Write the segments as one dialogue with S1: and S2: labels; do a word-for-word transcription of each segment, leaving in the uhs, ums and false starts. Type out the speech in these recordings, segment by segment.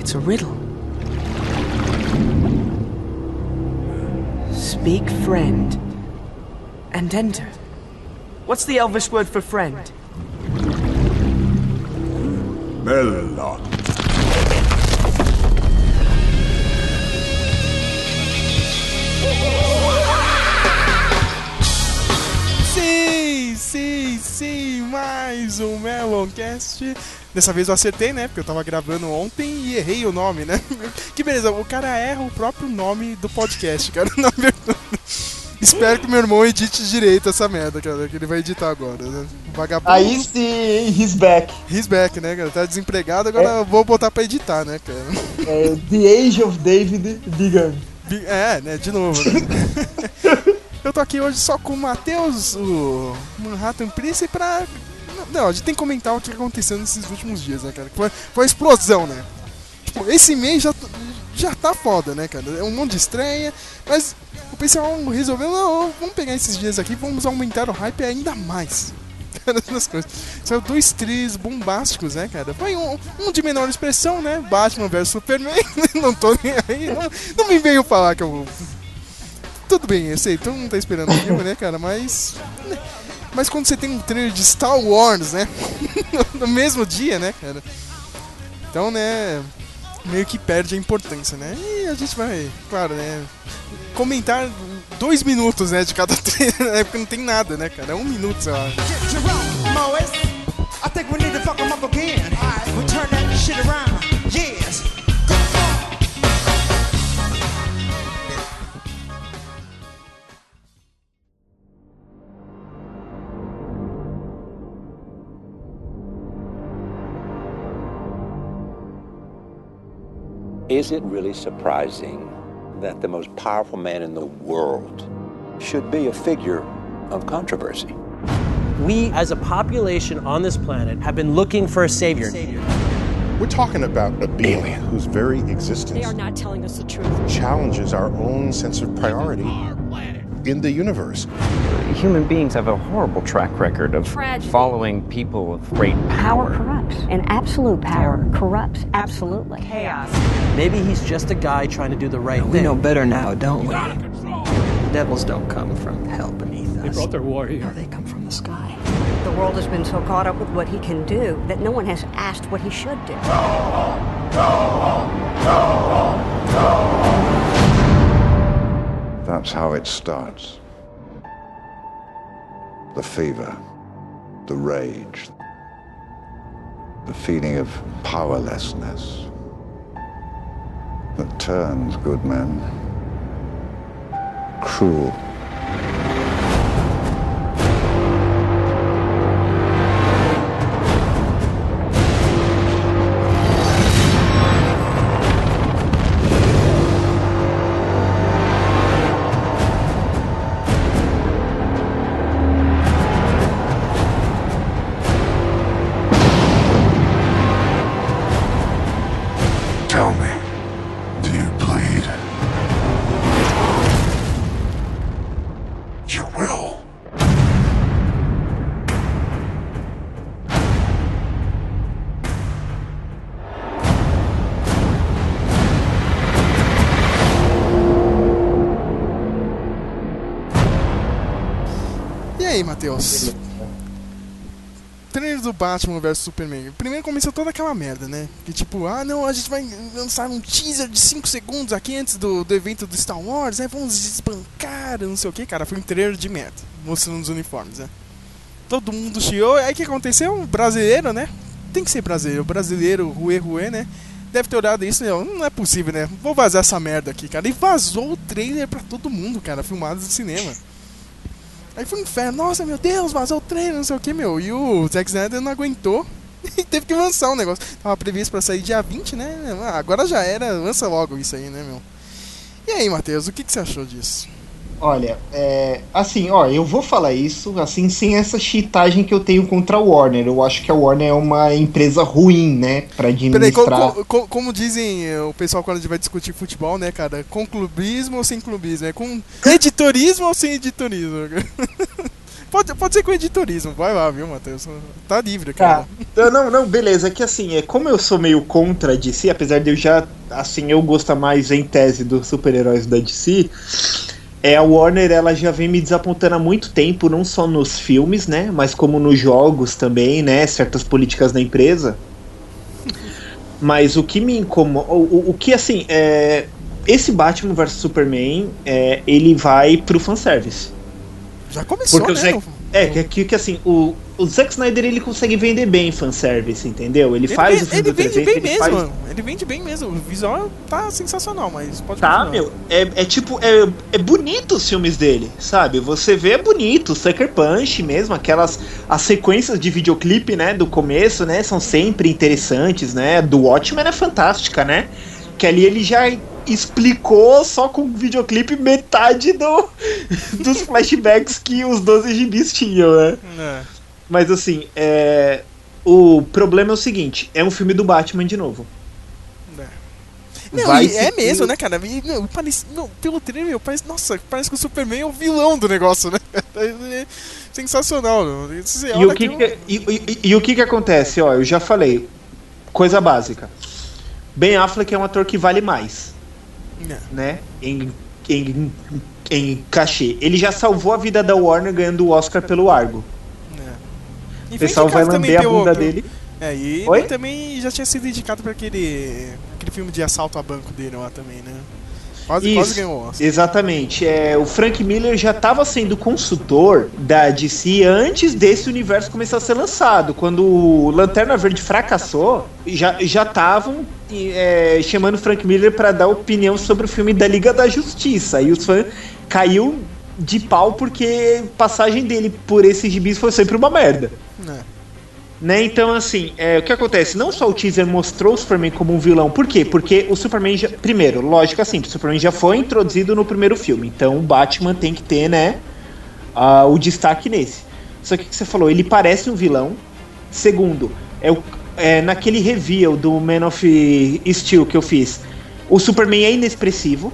S1: It's a riddle. Speak friend and enter. What's the Elvish word for friend?
S2: Melon.
S3: Sim, sim, sim, mais um Meloncast. Dessa vez eu acertei, né? Porque eu tava gravando ontem e errei o nome, né? Que beleza, o cara erra o próprio nome do podcast, cara. Na verdade. Espero que meu irmão edite direito essa merda, cara, que ele vai editar agora, né? Vagabundo.
S4: Aí sim, he's back.
S3: He's back, né, cara? Tá desempregado, agora é. eu vou botar pra editar, né, cara?
S4: É, The Age of David begun.
S3: É, né, de novo, né? Eu tô aqui hoje só com o Matheus, o Manhattan Prince, pra... Não, a gente tem que comentar o que aconteceu nesses últimos dias, né, cara? Foi, foi uma explosão, né? Tipo, esse mês já, já tá foda, né, cara? É um monte de estreia, mas o pessoal resolveu, não, vamos pegar esses dias aqui, vamos aumentar o hype ainda mais. Essas coisas. São dois tris bombásticos, né, cara? Foi um, um de menor expressão, né? Batman versus Superman. Não tô nem aí. Não, não me veio falar que eu... Tudo bem, eu sei, todo mundo tá esperando o filme, né, cara? Mas... Mas quando você tem um trailer de Star Wars, né? No mesmo dia, né, cara? Então, né... Meio que perde a importância, né? E a gente vai, claro, né? Comentar dois minutos, né, de cada trailer, né? Porque não tem nada, né, cara? É um minuto, sei lá.
S5: Is it really surprising that the most powerful man in the world should be a figure of controversy?
S6: We, as a population on this planet, have been looking for a savior.
S2: We're talking about a being whose very existence
S7: They are not telling us the truth.
S2: challenges our own sense of priority in the universe.
S8: Human beings have a horrible track record of
S7: Tragedy.
S8: following people with great power.
S9: Power corrupts, and absolute power corrupts absolutely.
S7: Chaos.
S6: Maybe he's just a guy trying to do the right
S1: We
S6: thing.
S1: know better now, don't we? Devils don't come from hell beneath us.
S10: They brought their warrior.
S1: No, they come from the sky.
S9: The world has been so caught up with what he can do that no one has asked what he should do.
S11: That's how it starts. The fever, the rage, the feeling of powerlessness that turns good men cruel.
S2: Tell me, do you bleed? You will.
S3: E aí, Matheus? Trailer do Batman versus Superman. Primeiro começou toda aquela merda, né? Que tipo, ah não, a gente vai lançar um teaser de cinco segundos aqui antes do, do evento do Star Wars, né? Vamos desbancar, não sei o que, cara. Foi um trailer de merda, mostrando os uniformes, né? Todo mundo chiou. Aí o que aconteceu? Um brasileiro, né? Tem que ser brasileiro. Brasileiro, ruê, ruê, né? Deve ter olhado isso, não, não é possível, né? Vou vazar essa merda aqui, cara. E vazou o trailer pra todo mundo, cara, filmado no cinema. Aí foi um inferno, nossa, meu Deus, vazou o trailer, não sei o que, meu. E o Zack Snyder não aguentou e teve que lançar um negócio. Tava previsto pra sair dia vinte, né? Ah, agora já era, lança logo isso aí, né, meu? E aí, Matheus, o que, que você achou disso?
S4: Olha, é, assim, ó, eu vou falar isso, assim, sem essa cheatagem que eu tenho contra a Warner. Eu acho que a Warner é uma empresa ruim, né, pra administrar...
S3: Peraí, co co como dizem o pessoal quando a gente vai discutir futebol, né, cara? Com clubismo ou sem clubismo? É com editorismo ou sem editorismo? pode, pode ser com editorismo, vai lá, viu, Matheus? Tá livre, cara.
S4: Tá. Não, não, beleza. É que assim, é como eu sou meio contra a D C, apesar de eu já, assim, eu gosto mais em tese dos super-heróis da D C, é, a Warner, ela já vem me desapontando há muito tempo, não só nos filmes, né, mas como nos jogos também, né, certas políticas da empresa. Mas o que me incomoda, o, o, o que, assim, é... esse Batman versus Superman, é, ele vai pro fanservice.
S3: Já começou,
S4: porque
S3: né?
S4: O Zack, é, que, que, que assim, o, o Zack Snyder, ele consegue vender bem fanservice, entendeu? Ele,
S3: Ele,
S4: faz
S3: vende,
S4: o filme
S3: ele
S4: do
S3: vende
S4: trezentos,
S3: bem
S4: ele
S3: mesmo,
S4: faz...
S3: ele vende bem mesmo. O visual tá sensacional, mas pode
S4: Tá,
S3: continuar.
S4: meu, é, é tipo, é, é bonito os filmes dele, sabe? Você vê, é bonito, Sucker Punch mesmo, aquelas, as sequências de videoclipe, né, do começo, né, são sempre interessantes, né, do Watchmen é fantástica, né, que ali ele já explicou só com o videoclipe metade do, dos flashbacks que os doze gibis tinham, né?
S3: É.
S4: Mas assim, é, o problema é o seguinte, é um filme do Batman de novo.
S3: Não,
S4: Vai
S3: e é
S4: se-
S3: mesmo, né, cara? E, meu, parece, não, pelo trailer, meu, parece, nossa, parece que o Superman é o vilão do negócio, né? É sensacional, meu. Você
S4: E
S3: olha
S4: o que,
S3: aquilo-
S4: que- e, e- e o que que acontece? Ó, eu já falei, coisa básica. Ben Affleck é um ator que vale mais,
S3: Não.
S4: né? Em, em, em cachê. Ele já salvou a vida da Warner ganhando o Oscar pelo Argo.
S3: E
S4: O
S3: foi
S4: pessoal vai
S3: indicado também
S4: lamber a
S3: pelo-
S4: bunda
S3: pelo-
S4: dele.
S3: É, e
S4: Oi?
S3: ele também já tinha sido indicado pra aquele, aquele filme de assalto a banco dele lá também, né? Quase, quase
S4: Isso,
S3: ganhou o Oscar.
S4: exatamente. É, o Frank Miller já estava sendo consultor da D C antes desse universo começar a ser lançado. Quando o Lanterna Verde fracassou, já já estavam é, chamando o Frank Miller para dar opinião sobre o filme da Liga da Justiça. E os fãs caiu de pau porque a passagem dele por esses gibis foi sempre uma merda.
S3: É.
S4: Né? Então, assim, é, o que acontece? Não só o teaser mostrou o Superman como um vilão, por quê? Porque o Superman, já, primeiro, lógico assim, o Superman já foi introduzido no primeiro filme, então o Batman tem que ter, né, uh, o destaque nesse. Só que o que você falou, ele parece um vilão. Segundo, é, o, é naquele reveal do Man of Steel que eu fiz, o Superman é inexpressivo,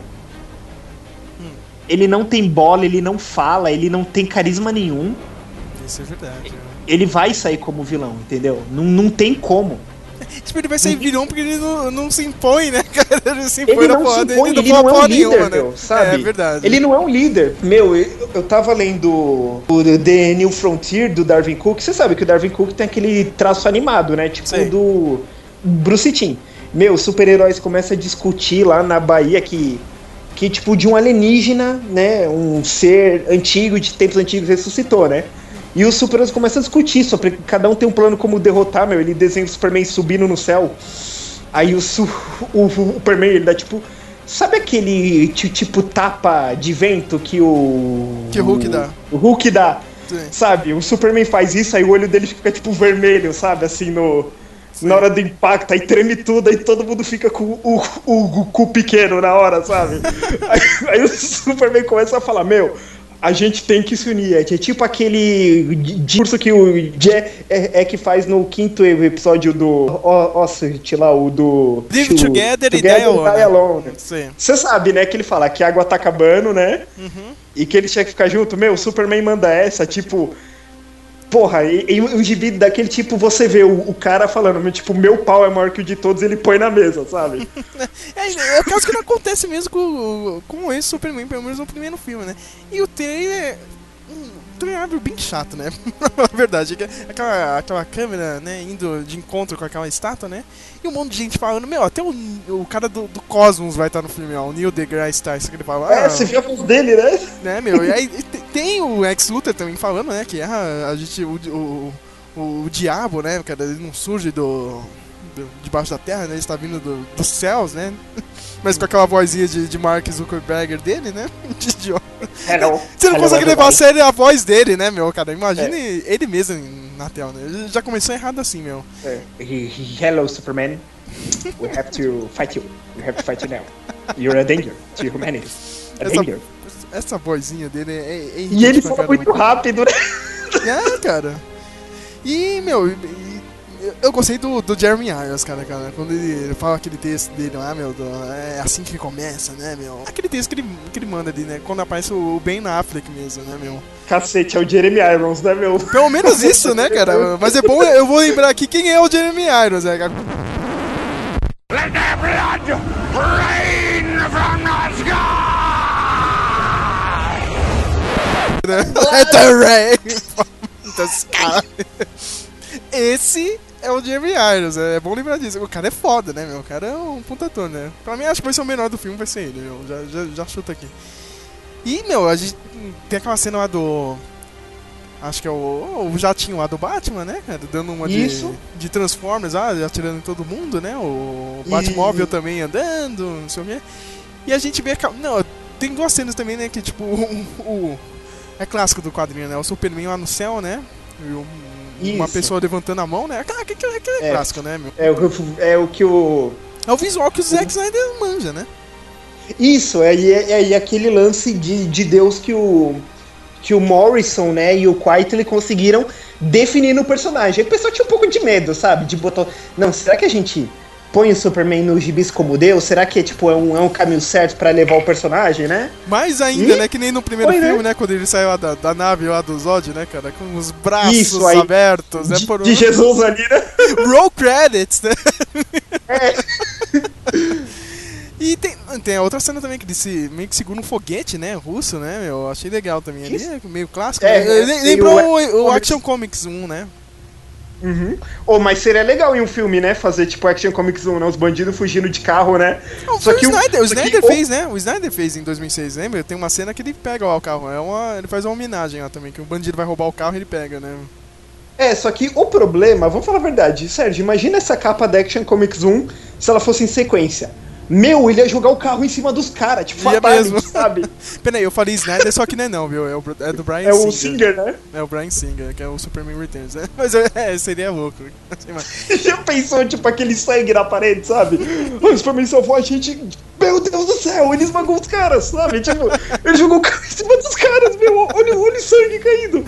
S4: ele não tem bola, ele não fala, ele não tem carisma nenhum.
S3: Isso é verdade. né?
S4: Ele vai sair como vilão, entendeu? Não, não tem como.
S3: Tipo, ele vai sair vilão porque ele não, não se impõe, né, cara? Ele se impõe
S4: Ele
S3: na
S4: não se
S3: porrada,
S4: impõe, ele
S3: fala
S4: não é um
S3: porra
S4: líder,
S3: nenhuma,
S4: meu,
S3: né?
S4: sabe?
S3: É verdade.
S4: Ele não é um líder. Meu, eu, eu tava lendo o The New Frontier do Darwin Cook. Você sabe que o Darwin Cook tem aquele traço animado, né? Tipo
S3: Sim.
S4: do Bruce Timm. Meu, os super-heróis começam a discutir lá na Bahia que, que tipo, de um alienígena, né? Um ser antigo, de tempos antigos, ressuscitou, né? E os super-heróis começam a discutir sobre cada um tem um plano como derrotar, meu. Ele desenha o Superman subindo no céu. Aí o, su o, o Superman, ele dá tipo... Sabe aquele tipo tapa de vento que o...
S3: Que o Hulk dá.
S4: O Hulk dá.
S3: Sim.
S4: Sabe? O Superman faz isso, aí o olho dele fica tipo vermelho, sabe? Assim, no... Na hora do impacto, aí treme tudo, aí todo mundo fica com o, o, o cu pequeno na hora, sabe? aí, aí o Superman começa a falar, meu... A gente tem que se unir. É tipo aquele discurso que o Jay é, é que faz no quinto episódio do Ocelot lá, o do...
S3: Live
S4: to,
S3: together,
S4: together
S3: e die alone.
S4: Die alone.
S3: Sim.
S4: Você sabe, né, que ele fala que a água tá acabando, né?
S3: Uhum.
S4: E que ele tinha que ficar junto. Meu, o Superman manda essa, tipo... Porra, e, e o gibi daquele tipo, você vê o, o cara falando, tipo, meu pau é maior que o de todos, ele põe na mesa, sabe?
S3: É, é o caso que não acontece mesmo com, com esse Superman, pelo menos no primeiro filme, né? E o trailer... Um trailer bem chato, né? Na verdade, aquela, aquela câmera, né, indo de encontro com aquela estátua, né? E um monte de gente falando, meu, até o, o cara do, do Cosmos vai estar no filme, ó, o Neil deGrasse Tyson, que ele fala...
S4: É,
S3: ah,
S4: você viu a voz dele, né?
S3: né, meu? E aí tem o Lex Luthor também falando, né, que ah, a gente, o, o, o, o diabo, né, cara, ele não surge do, do debaixo da terra, né, ele está vindo do, dos céus, né? Mas com aquela vozinha de, de Mark Zuckerberg dele, né? De idiota.
S4: Hello.
S3: Você não
S4: Hello,
S3: consegue levar a
S4: everybody.
S3: sério a voz dele, né, meu, cara? Imagine ele mesmo na tela, né? Ele já começou errado assim, meu.
S4: É, he- he- Hello, Superman. We have to fight you. We have to fight you now. You're a danger to humanity. A
S3: Essa,
S4: danger.
S3: essa vozinha dele é, é
S4: E ele
S3: irritante pra
S4: fala
S3: caramba.
S4: muito rápido, né?
S3: É, cara. E, meu, e- e eu, eu gostei do, do Jeremy Irons, cara, cara. Quando ele, ele fala aquele texto dele lá, meu, do, é assim que começa, né, meu? Aquele texto que ele, que ele manda ali, né? Quando aparece o Ben Affleck mesmo, né, meu?
S4: Cacete, é o Jeremy Irons, né, meu?
S3: Pelo menos isso, né, cara? Mas é bom, eu vou lembrar aqui quem é o Jeremy Irons, né, cara?
S7: Let the blood rain from the sky!
S3: Let the rain from the sky! Esse é o Jeremy Irons, é bom lembrar disso. O cara é foda, né, meu? O cara é um puta ator, né? Pra mim, acho que vai ser o menor do filme, vai ser ele, meu. Já, já, já chuta aqui. E, meu, a gente tem aquela cena lá do... Acho que é o, o jatinho lá do Batman, né, cara? Dando uma de, de Transformers lá, atirando em todo mundo, né? O Batmóvel e... também andando, não sei o quê. E a gente vê aquela... Não, tem duas cenas também, né? Que, tipo, o... o é clássico do quadrinho, né? O Superman lá no céu, né? E o... Uma Isso. pessoa levantando a mão, né? Aquele, aquele, aquele é, é clássico, né, meu?
S4: É o, é o que o...
S3: É o visual que o Zack Snyder manja, né?
S4: Isso, é, é, é aquele lance de, de Deus que o... Que o Morrison, né, e o Quitely conseguiram definir no personagem. Aí o pessoal tinha um pouco de medo, sabe? De botar... Não, será que a gente põe o Superman nos gibis como Deus? Será que tipo, é, um, é um caminho certo pra levar o personagem, né?
S3: Mais ainda, e... né? Que nem no primeiro Foi, filme, né? né? Quando ele saiu lá da, da nave lá do Zod, né, cara? Com os braços Isso, aí, abertos, né?
S4: De,
S3: por um...
S4: de Jesus ali, né?
S3: Roll credits, né?
S4: É...
S3: E tem, tem a outra cena também que ele meio que segura um foguete, né? Russo, né? Eu achei legal também ali, meio clássico. É, né? Lembrou o, o, o Action Comics um, né?
S4: Uhum. Oh, mas seria legal em um filme, né? Fazer tipo Action Comics um, né? Os bandidos fugindo de carro, né?
S3: Não, só que o Snyder, o, o Snyder que, fez, né? O Snyder fez em dois mil e seis, lembra? Tem uma cena que ele pega ó, o carro. É uma, ele faz uma homenagem lá também, que o bandido vai roubar o carro e ele pega, né?
S4: É, só que o problema, vamos falar a verdade, Sérgio, imagina essa capa da Action Comics um se ela fosse em sequência. Meu, ele ia jogar o carro em cima dos caras, tipo, fatality, sabe?
S3: Peraí, eu falei Snyder, só que não é não, viu? É, o, é do Brian
S4: é
S3: Singer.
S4: É o Singer, né?
S3: É o Brian Singer, que é o Superman Returns, né? Mas é, seria louco.
S4: Já pensou, tipo, aquele sangue na parede, sabe? O Superman salvou a gente... Meu Deus do céu, ele esmagou os caras, sabe? Tipo, ele jogou o carro em cima dos caras, meu, olha, olha o sangue caindo.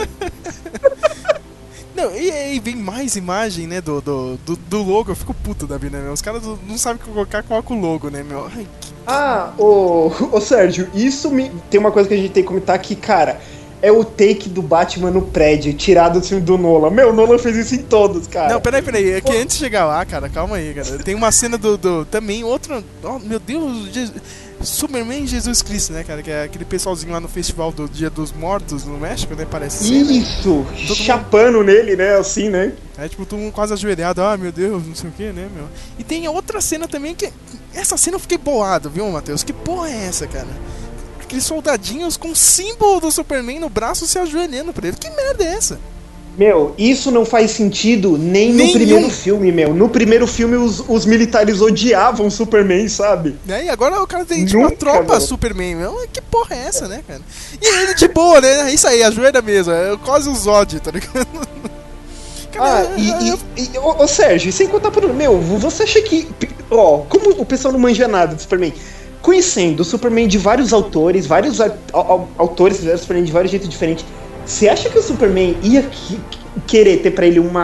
S3: Não, e aí vem mais imagem, né, do, do, do, do logo, eu fico puto da vida, né, meu? Os caras não sabem colocar, coloca o logo, né, meu? Ai, que...
S4: Ah, ô, ô Sérgio, isso me... Tem uma coisa que a gente tem que comentar aqui, cara, é o take do Batman no prédio, tirado do filme do Nolan. Meu, o Nolan fez isso em todos, cara.
S3: Não, peraí, peraí, é que antes de chegar lá, cara, calma aí, cara, tem uma cena do, do também, outro, oh, meu Deus, Jesus... Superman e Jesus Cristo, né, cara? Que é aquele pessoalzinho lá no festival do Dia dos Mortos no México, né? Parece ser,
S4: Isso! Né? Chapando mundo... nele, né? Assim, né?
S3: É tipo, todo mundo quase ajoelhado. Ah, meu Deus, não sei o que, né, meu? E tem outra cena também que... Essa cena eu fiquei boado, viu, Matheus? Que porra é essa, cara? Aqueles soldadinhos com o símbolo do Superman no braço se ajoelhando pra ele. Que merda é essa?
S4: Meu, isso não faz sentido nem
S3: Nenhum.
S4: no primeiro filme, meu. No primeiro filme os, os militares odiavam o Superman, sabe?
S3: É, e agora o cara tem tipo, uma tropa meu. Superman, meu. Que porra é essa, né, cara? E ele de boa, né? Isso aí, ajoelha mesmo. É quase o Zod, tá ligado?
S4: Cara, ah, e, e, e ô, ô Sérgio, sem contar por... Meu, você acha que... Ó, como o pessoal não manja nada do Superman... Conhecendo o Superman de vários autores, vários a, a, autores fizeram o Superman de vários jeitos diferentes... Você acha que o Superman ia que, querer ter pra ele uma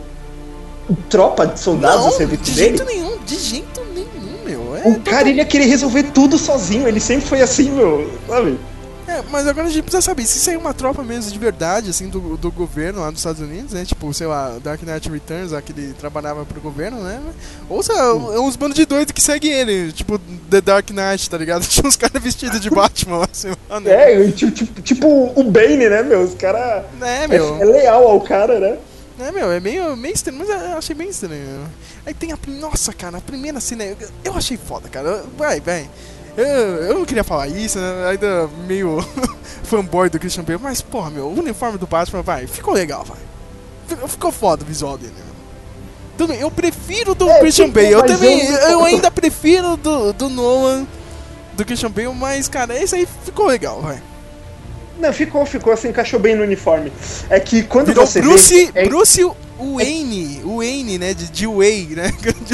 S4: tropa de soldados
S3: não,
S4: a serviço
S3: de
S4: dele?
S3: De jeito nenhum, de jeito nenhum, meu. É,
S4: o cara, ele ia querer resolver tudo sozinho, ele sempre foi assim, meu, sabe?
S3: É, mas agora a gente precisa saber se isso aí é uma tropa mesmo de verdade, assim, do, do governo lá dos Estados Unidos, né? Tipo, sei lá, Dark Knight Returns, lá que ele trabalhava pro governo, né? Ou se é, hum. é uns bandos de doido que seguem ele, tipo The Dark Knight, tá ligado? Tinha uns caras vestidos de Batman, assim, lá, né?
S4: É, tipo, tipo, tipo o Bane, né, meu? Os caras...
S3: É, meu.
S4: É, é leal ao cara, né?
S3: É, meu, é meio, meio estranho, mas eu achei bem estranho. Aí tem a... Nossa, cara, a primeira cena, eu, eu achei foda, cara. Vai, vai. Eu, eu não queria falar isso, né? Ainda meio fanboy do Christian Bale, mas, porra, meu, o uniforme do Batman, vai, ficou legal, vai. Ficou foda o visual dele, né? Tudo bem, eu prefiro do é, Christian Bale, eu também, eu, eu ainda prefiro do, do Nolan, do Christian Bale, mas, cara, esse aí ficou legal, vai.
S4: Não, ficou, ficou, assim, encaixou bem no uniforme. É que quando
S3: Virou
S4: você
S3: Bruce,
S4: vê... É...
S3: Bruce Wayne, o Wayne, né, de, de Way, né?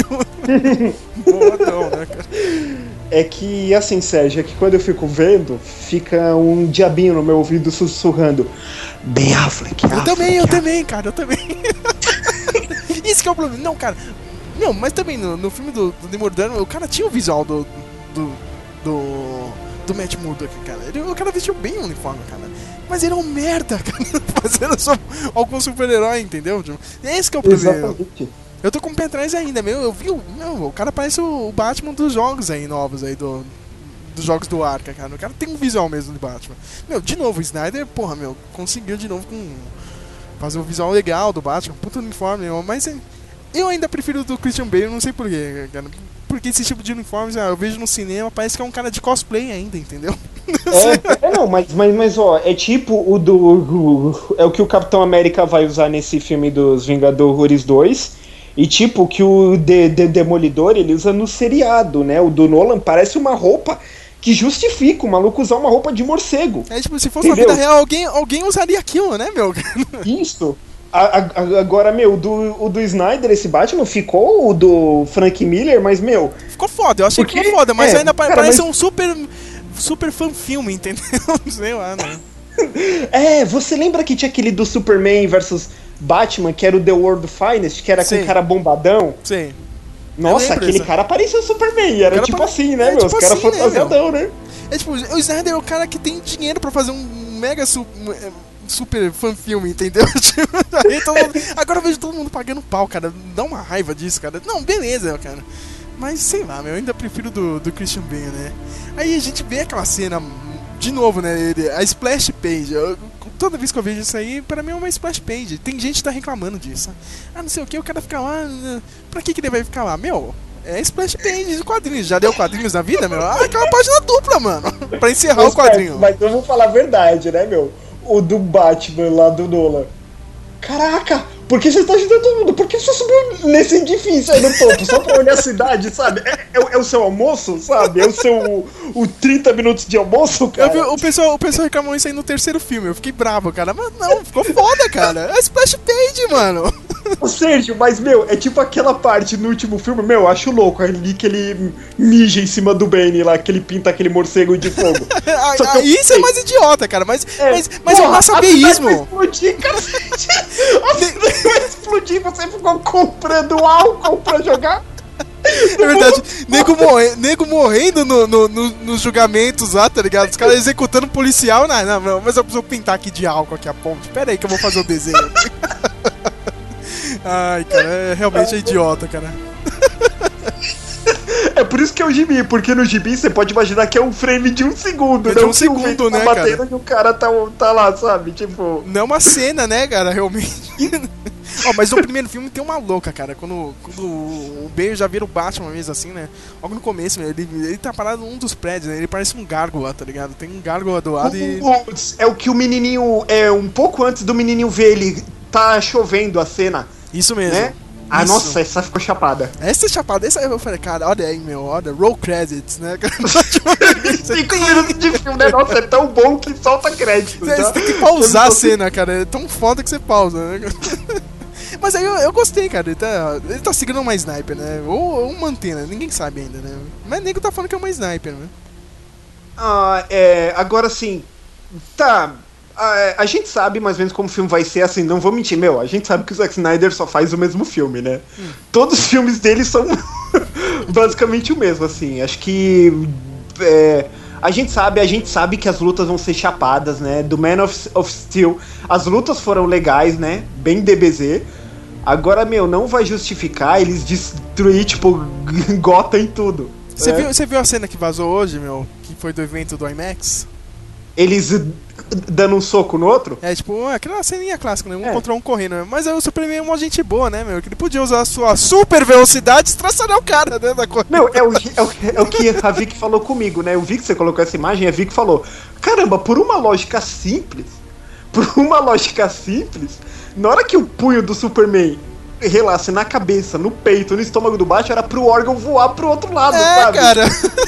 S3: Boa não, né, cara?
S4: É que, assim, Sérgio, é que quando eu fico vendo, fica um diabinho no meu ouvido sussurrando Ben Affleck,
S3: Eu
S4: Affleck,
S3: também, eu
S4: Affleck.
S3: também, cara, eu também. E que é o problema. Não, cara. Não, mas também no, no filme do, do Demolidor, o cara tinha o visual do. do. do, do Matt Murdock, cara. Ele, o cara vestiu bem o uniforme, cara. Mas ele é um merda, cara. Fazendo só algum super-herói, entendeu? Esse que é o problema.
S4: Exatamente.
S3: Eu tô com o pé atrás ainda, meu. Eu vi o. Meu, o cara parece o Batman dos jogos aí, novos aí, do. Dos jogos do Arca, cara. O cara tem um visual mesmo de Batman. Meu, de novo, o Snyder, porra, meu, conseguiu de novo com. Fazer um visual legal do Batman, puta uniforme, meu, mas eu ainda prefiro o do Christian Bale, não sei porquê, cara. Porque esse tipo de uniformes, ah, eu vejo no cinema, parece que é um cara de cosplay ainda, entendeu?
S4: É, é não, mas, mas, mas ó, é tipo o do. O, é o que o Capitão América vai usar nesse filme dos Vingadores dois. E tipo, que o de, de Demolidor ele usa no seriado, né? O do Nolan parece uma roupa que justifica o maluco usar uma roupa de morcego.
S3: É tipo, se fosse entendeu? Na vida real, alguém, alguém usaria aquilo, né, meu?
S4: Isso. A, a, agora, meu, do, o do Snyder, esse Batman, ficou o do Frank Miller, mas, meu...
S3: Ficou foda, eu achei que ficou foda, mas
S4: é,
S3: ainda
S4: cara,
S3: parece
S4: mas...
S3: um super, super fan-filme, entendeu? Sei lá, né?
S4: É, você lembra que tinha aquele do Superman versus Batman, que era o The World Finest, que era Sim. com um cara bombadão?
S3: Sim.
S4: Nossa, aquele isso. cara parecia o Superman, era tipo pare... assim, né, é, meu? Tipo Os caras assim, fantasiadão, né?
S3: É tipo, o Snyder é o cara que tem dinheiro pra fazer um mega su... super fan-filme, entendeu? Aí todo mundo... Agora eu vejo todo mundo pagando pau, cara. Dá uma raiva disso, cara. Não, beleza, cara. Mas sei lá, meu, eu ainda prefiro do, do Christian Bale, né? Aí a gente vê aquela cena, de novo, né? A splash page. Eu, toda vez que eu vejo isso aí, pra mim é uma splash page. Tem gente que tá reclamando disso. Ah, não sei o que, o cara fica lá. Pra que, que ele vai ficar lá? Meu, é splash page de quadrinhos. Já deu quadrinhos na vida, meu? Ah, aquela página dupla, mano. Pra encerrar mas, o quadrinho.
S4: Mas eu vou falar a verdade, né, meu? O do Batman lá do Nolan. Caraca, por que você tá ajudando todo mundo? Por que você subiu nesse edifício aí no topo? Só pra olhar a cidade, sabe? É, é, é o seu almoço, sabe? É o seu o, o trinta minutos de almoço, cara.
S3: Vi, o, pessoal, o pessoal reclamou isso aí no terceiro filme. Eu fiquei bravo, cara. Mas não, ficou foda, cara. É splash page, mano.
S4: Ô, Sérgio, mas, meu, é tipo aquela parte no último filme, meu, eu acho louco ali que ele mija em cima do Bane lá, que ele pinta aquele morcego de fogo.
S3: Só que eu... Isso é mais idiota, cara, mas, é, mas, mas porra, é um raçabeísmo.
S4: A cidade vai explodir, cacete. A cidade vai explodir, você ficou comprando álcool pra jogar?
S3: É verdade, nego, morre, nego morrendo no, no, no, nos julgamentos lá, tá ligado? Os caras executando policial, não, não, não, mas eu preciso pintar aqui de álcool aqui a ponte. Pera aí que eu vou fazer o desenho. Ai, cara, é, realmente é idiota, cara.
S4: É por isso que é o gibi, porque no gibi você pode imaginar que é um frame de um segundo,
S3: é de um segundo, né,
S4: tá batendo cara? E o cara tá, tá lá, sabe, tipo...
S3: Não é uma cena, né, cara, realmente. Ó, oh, mas no primeiro filme tem uma louca, cara, quando, quando o Bale já vira o Batman mesmo, assim, né, logo no começo, ele, ele tá parado num dos prédios, né, ele parece um gárgula, tá ligado? Tem um gárgula do lado e...
S4: É o que o menininho, é um pouco antes do menininho ver ele, tá chovendo a cena.
S3: Isso mesmo.
S4: Né? Ah,
S3: isso.
S4: Nossa, essa ficou chapada.
S3: Essa é chapada, essa eu falei, cara, olha aí, meu, olha, roll credits, né?
S4: Cinco minutos de filme, né? Nossa, é tão bom que solta crédito.
S3: Você, você tem que pausar a cena, cara, é tão foda que você pausa, né? Mas aí eu, eu gostei, cara, ele tá, ele tá seguindo uma sniper, né? Ou, ou mantendo, ninguém sabe ainda, né? Mas o nego tá falando que é uma sniper, né?
S4: Ah, é, agora sim, tá... A, a gente sabe mais ou menos como o filme vai ser, assim, não vou mentir, meu, a gente sabe que o Zack Snyder só faz o mesmo filme, né? Hum. Todos os filmes dele são basicamente o mesmo, assim, acho que é, a gente sabe, a gente sabe que as lutas vão ser chapadas, né? Do Man of, of Steel, as lutas foram legais, né? Bem D B Z. Agora, meu, não vai justificar eles destruir, tipo, Gotham e tudo.
S3: Você
S4: né?
S3: viu, você viu a cena que vazou hoje, meu? Que foi do evento do IMAX?
S4: Eles dando um soco no outro?
S3: É, tipo, aquela ceninha clássica, né? Um é. contra um correndo. Mas aí o Superman é uma gente boa, né, meu? Que ele podia usar a sua super velocidade e estraçalhar o cara, né, da corrida.
S4: Meu, é o, é, o, é o que a Vic falou comigo, né? Eu vi que você colocou essa imagem, a Vic falou, caramba, por uma lógica simples, por uma lógica simples, na hora que o punho do Superman relasse na cabeça, no peito, no estômago do Batman, era pro órgão voar pro outro lado,
S3: é,
S4: sabe?
S3: Cara.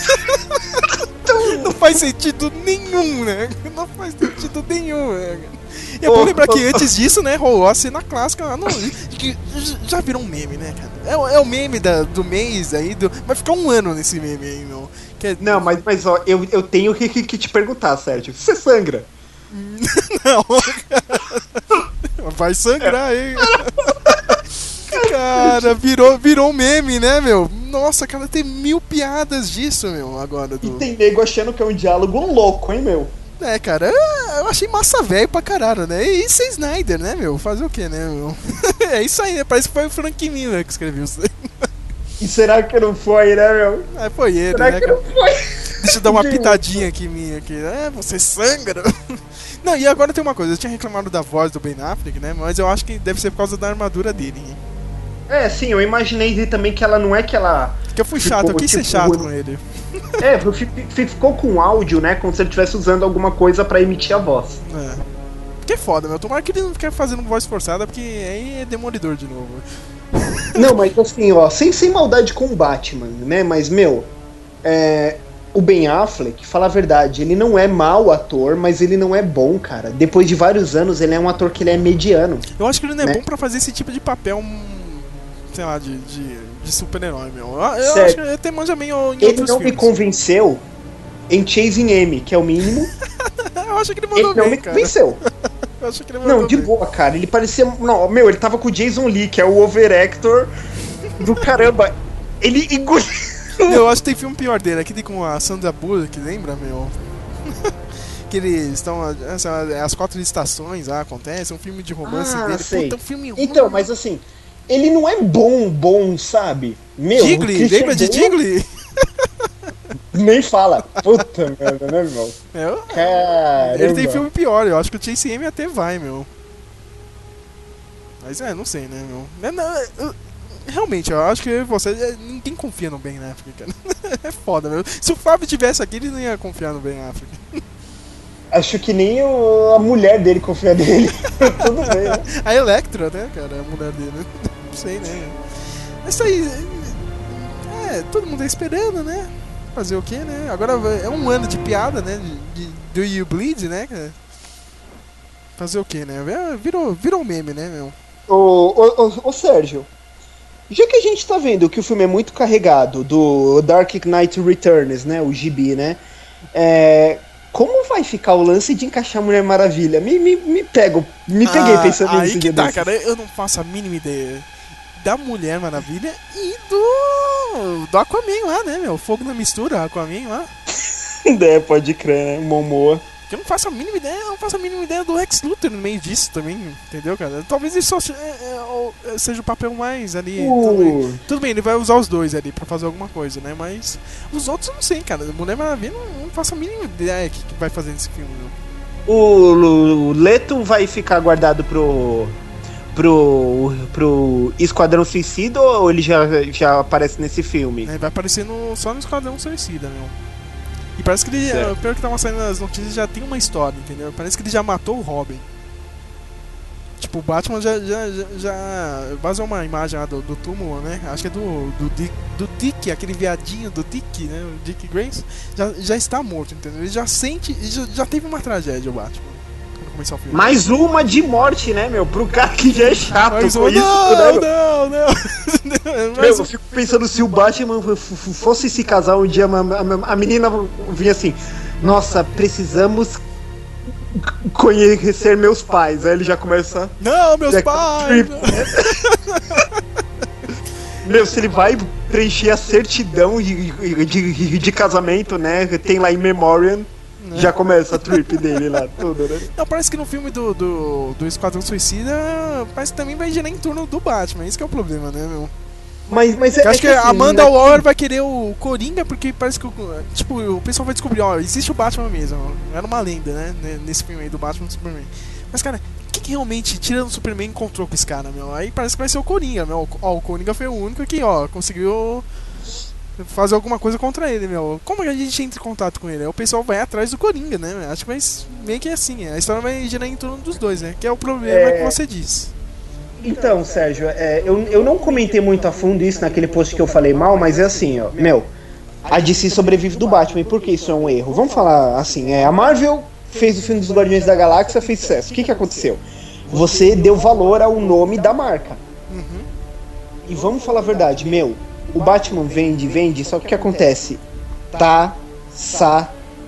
S3: Não faz sentido nenhum, né? Não faz sentido nenhum, né? E é bom lembrar que antes disso, né, rolou a cena clássica lá no... que já virou um meme, né, cara? É, é o meme da, do mês aí, do... vai ficar um ano nesse meme aí, meu. Que é...
S4: Não, mas, mas ó, eu, eu tenho que, que, que te perguntar, Sérgio. Você sangra?
S3: Não, cara. Vai sangrar aí. Cara, virou, virou um meme, né, meu? Nossa, cara, tem mil piadas disso, meu, agora. Do...
S4: E tem nego achando que é um diálogo louco, hein, meu?
S3: É, cara, eu achei massa velho pra caralho, né? E isso é Snyder, né, meu? Fazer o quê, né, meu? É isso aí, né? Parece que foi o Frank Miller que escreveu isso aí.
S4: E será que não foi, né, meu?
S3: É, foi ele,
S4: será
S3: né?
S4: Que não foi?
S3: Deixa eu dar uma pitadinha aqui minha aqui. É, você sangra. Não, e agora tem uma coisa, eu tinha reclamado da voz do Ben Affleck, né? Mas eu acho que deve ser por causa da armadura dele, hein?
S4: É, sim, eu imaginei também que ela não é que ela...
S3: Que eu fui chato, ficou, eu quis tipo, ser chato com ele.
S4: É, ficou com áudio, né? Como se ele estivesse usando alguma coisa pra emitir a voz.
S3: É. Que é foda, meu. Tomara que ele não fique fazendo voz forçada, porque aí é demolidor de novo.
S4: Não, mas assim, ó, sem, sem maldade com o Batman, né? Mas, meu, é... o Ben Affleck, fala a verdade, ele não é mau ator, mas ele não é bom, cara. Depois de vários anos, ele é um ator que ele é mediano.
S3: Eu acho que ele não é
S4: né?
S3: bom pra fazer esse tipo de papel, sei lá, de, de, de super-herói, meu. Eu, eu acho que ele até manja meio em
S4: Ele não
S3: filmes.
S4: me convenceu em Chasing Amy, que é o mínimo.
S3: Eu acho que ele mandou
S4: ele não
S3: bem,
S4: me
S3: cara.
S4: convenceu.
S3: Eu acho que ele mandou
S4: não, de
S3: bem.
S4: boa, cara. Ele parecia... Não, meu, ele tava com o Jason Lee, que é o overactor do caramba. Ele engoliu...
S3: Eu acho que tem filme pior dele, aquele com a Sandra Bullock, lembra, meu? Que eles estão... As quatro estações lá, acontece, um filme de romance
S4: ah,
S3: dele.
S4: Sei.
S3: Puta, um filme ruim.
S4: Então, mas assim, ele não é bom, bom, sabe? Meu,
S3: Jiggly, lembra de Jiggly?
S4: Nem fala. Puta merda, né, irmão?
S3: Eu,
S4: Caramba.
S3: Ele tem filme pior, eu acho que o Chase M até vai, meu. Mas é, não sei, né, meu. Não, eu, realmente, eu acho que você... Ninguém confia no Ben Affleck, cara. É foda, meu. Se o Fábio tivesse aqui, ele não ia confiar no Ben Affleck.
S4: Acho que nem o, a mulher dele confia nele. Tudo bem, né?
S3: A Electra, né, cara? A mulher dele. Não sei, né? É isso aí. É, todo mundo tá esperando, né? Fazer o quê, né? Agora é um ano de piada, né? De, de Do You Bleed, né, cara? Fazer o quê, né? Virou, virou meme, né, meu?
S4: Ô, ô, ô, ô, Sérgio, já que a gente tá vendo que o filme é muito carregado do Dark Knight Returns, né? O G B, né? É... Como vai ficar o lance de encaixar a Mulher Maravilha? Me, me, me pego, me peguei
S3: ah,
S4: pensando nisso.
S3: Aí que tá, cara, eu não faço a mínima ideia da Mulher Maravilha e do do Aquaman lá, né, meu? Fogo na mistura, Aquaman lá.
S4: É, pode crer, né? Momoa.
S3: Eu não faço a mínima ideia, eu não faço a mínima ideia do Lex Luthor no meio disso também, entendeu, cara? Talvez isso só seja, é, é, seja o papel mais ali.
S4: Uh.
S3: Tudo, bem. Tudo bem, ele vai usar os dois ali pra fazer alguma coisa, né? Mas os outros eu não sei, cara. Mulher Maravilha não, não faço a mínima ideia que, que vai fazer nesse filme, não.
S4: O, o Leto vai ficar guardado pro. pro. pro Esquadrão Suicida ou ele já, já aparece nesse filme?
S3: É, vai aparecer no, só no Esquadrão Suicida, meu. E parece que ele, certo. Pelo que tava saindo nas notícias, já tem uma história, entendeu? Parece que ele já matou o Robin. Tipo, o Batman já, já, já, já vazou uma imagem lá do, do túmulo, né? Acho que é do, do, Dick, do Dick, aquele viadinho do Dick, né? O Dick Grayson, já, já está morto, entendeu? Ele já sente, já, já teve uma tragédia, o Batman. Começar o filme.
S4: Mais uma de morte, né, meu? Pro cara que já é chato
S3: Mais
S4: com
S3: uma...
S4: isso.
S3: Não,
S4: né,
S3: não, não.
S4: Meu, eu fico pensando se o Batman fosse se casar um dia, a menina vinha assim: nossa, precisamos conhecer meus pais. Aí ele já começa.
S3: Não, meus já pais!
S4: Meu, se ele vai preencher a certidão de, de, de casamento, né? Tem lá em Memoriam. Já começa a trip dele lá, tudo, né?
S3: Não, parece que no filme do, do, do Esquadrão Suicida, parece que também vai girar em torno do Batman. Esse que é o problema, né, meu?
S4: Mas, mas é,
S3: eu acho
S4: é
S3: que,
S4: que
S3: a
S4: assim,
S3: Amanda
S4: né?
S3: Waller vai querer o Coringa, porque parece que tipo, o pessoal vai descobrir, ó, existe o Batman mesmo. Era uma lenda, né? Nesse filme aí do Batman e do Superman. Mas, cara, o que, que realmente, tirando o Superman, encontrou com esse cara, meu? Aí parece que vai ser o Coringa, meu. Ó, o Coringa foi o único que, ó, conseguiu fazer alguma coisa contra ele, meu. Como que a gente entra em contato com ele? O pessoal vai atrás do Coringa, né? Acho que vai meio que assim. A história vai girar em torno dos dois, né? Que é o problema é... que você disse.
S4: Então, Sérgio, é, eu, eu não comentei muito a fundo isso naquele post que eu falei mal, mas é assim, ó. Meu, a D C sobrevive do Batman. E por que isso é um erro? Vamos falar assim, é, a Marvel fez o filme dos Guardiões da Galáxia, fez sucesso. O que que aconteceu? Você deu valor ao nome da marca.
S3: Uhum.
S4: E vamos falar a verdade, meu, o Batman vende, vende, só que o que acontece? Tá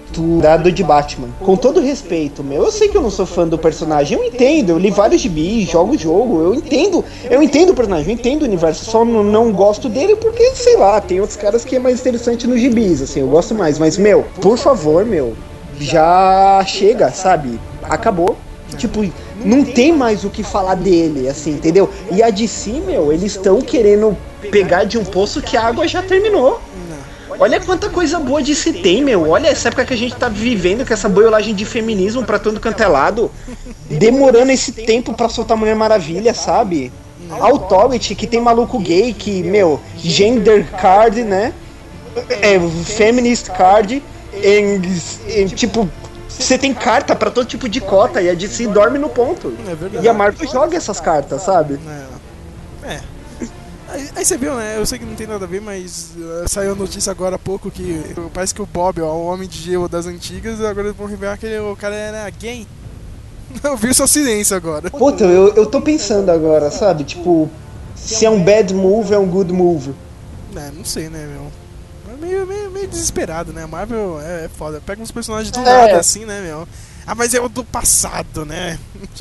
S4: dado de Batman. Com todo respeito, meu, eu sei que eu não sou fã do personagem, eu entendo, eu li vários gibis, jogo o jogo, eu entendo, eu entendo o personagem, eu entendo o universo, só não, não gosto dele porque, sei lá, tem outros caras que é mais interessante nos gibis, assim, eu gosto mais, mas, meu, por favor, meu, já chega, sabe? Acabou. Tipo, não tem mais o que falar dele, assim, entendeu? E a D C, meu, eles estão querendo pegar de um poço que a água já terminou. Olha quanta coisa boa de se tem, meu. Olha essa época que a gente tá vivendo, com essa boiolagem de feminismo pra todo canto é lado. Demorando esse tempo pra soltar Mulher Maravilha, sabe? Authority, que tem maluco gay, que, meu, gender card, né? É, feminist card, e, e, tipo, você tem carta pra todo tipo de cota, e a D C dorme no ponto. É e a Marvel joga essas cartas, sabe?
S3: É. é. Aí, aí você viu, né? Eu sei que não tem nada a ver, mas uh, saiu a notícia agora há pouco que parece que o Bob, ó, o Homem de Gelo das antigas, agora eles vão revelar que ele, o cara era gay. Eu vi sua silêncio agora.
S4: Puta, eu, eu tô pensando agora, sabe? Tipo, se é um bad move, é um good move.
S3: É, não sei, né, meu? É meio, meio, meio desesperado, né? A Marvel é, é foda. Pega uns personagens do
S4: é.
S3: nada assim, né, meu? Ah, mas é o do passado, né?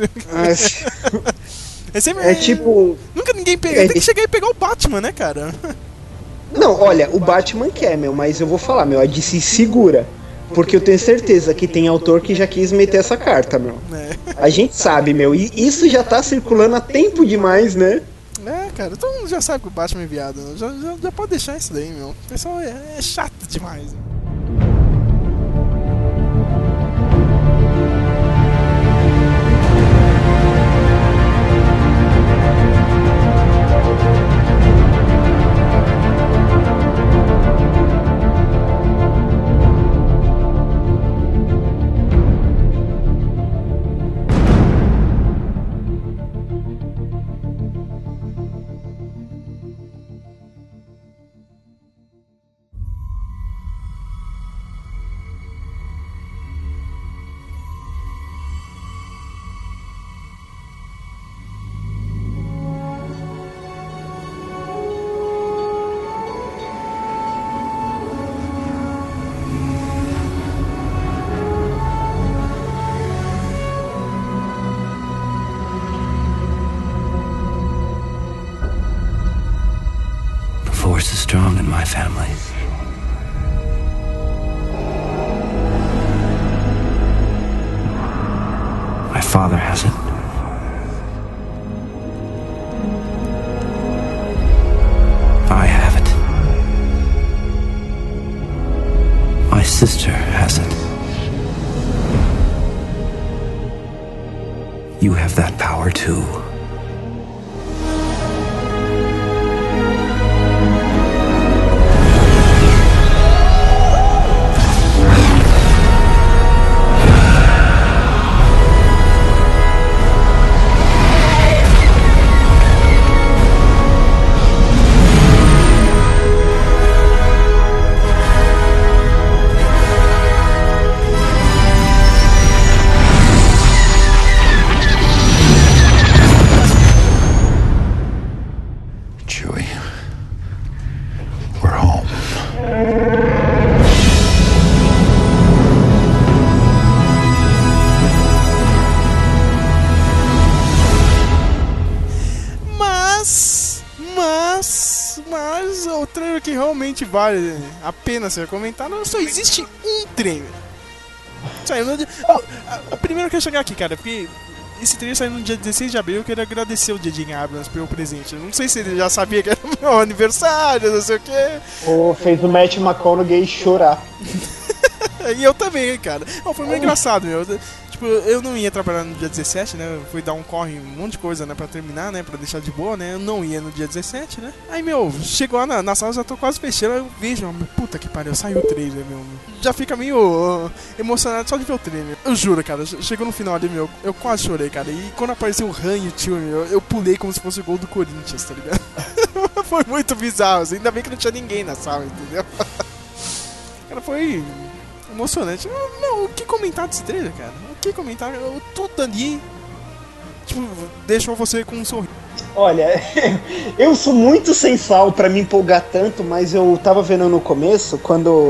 S3: É, sempre,
S4: é tipo...
S3: Nunca ninguém pega. É, tem que chegar e pegar o Batman, né, cara?
S4: Não, olha, o Batman quer, meu, mas eu vou falar, meu, a D C segura. Porque eu tenho certeza que tem autor que já quis meter essa carta, meu. É. A gente sabe, meu, e isso já tá circulando há tempo demais, né?
S3: É, cara, todo mundo já sabe que o Batman é viado. Já, já, já pode deixar isso daí, meu. O pessoal é, é chato demais. Né?
S10: Force is strong in my family. My father has it. I have it. My sister has it. You have that power too.
S3: Vale a pena ser comentado, só existe um trailer. Saiu no dia... O primeiro que eu chegar aqui, cara, porque esse trailer saiu no dia dezesseis de abril. Eu quero agradecer o J J Abrams pelo presente. Eu não sei se ele já sabia que era o meu aniversário, não sei o que.
S4: Ou fez o Matt McConaughey chorar.
S3: E eu também, cara. Oh, foi meio engraçado, meu. Tipo, eu não ia trabalhar no dia dezessete, né? Eu fui dar um corre, um monte de coisa, né? Pra terminar, né? Pra deixar de boa, né? Eu não ia no dia dezessete, né? Aí, meu, chegou lá na, na sala, já tô quase fechando. Eu vejo, meu, puta que pariu, saiu o trailer, meu. Já fica meio uh, emocionado só de ver o trailer. Eu juro, cara. Chegou no final ali, meu, eu quase chorei, cara. E quando apareceu o Han e o tio, meu, eu pulei como se fosse o gol do Corinthians, tá ligado? Foi muito bizarro, assim. Ainda bem que não tinha ninguém na sala, entendeu? Cara, foi emocionante. Não, o que comentar desse trailer, cara? O que comentar? Tudo ali, tipo, deixou você com um sorriso.
S4: Olha, eu sou muito sem sal pra me empolgar tanto, mas eu tava vendo no começo, quando,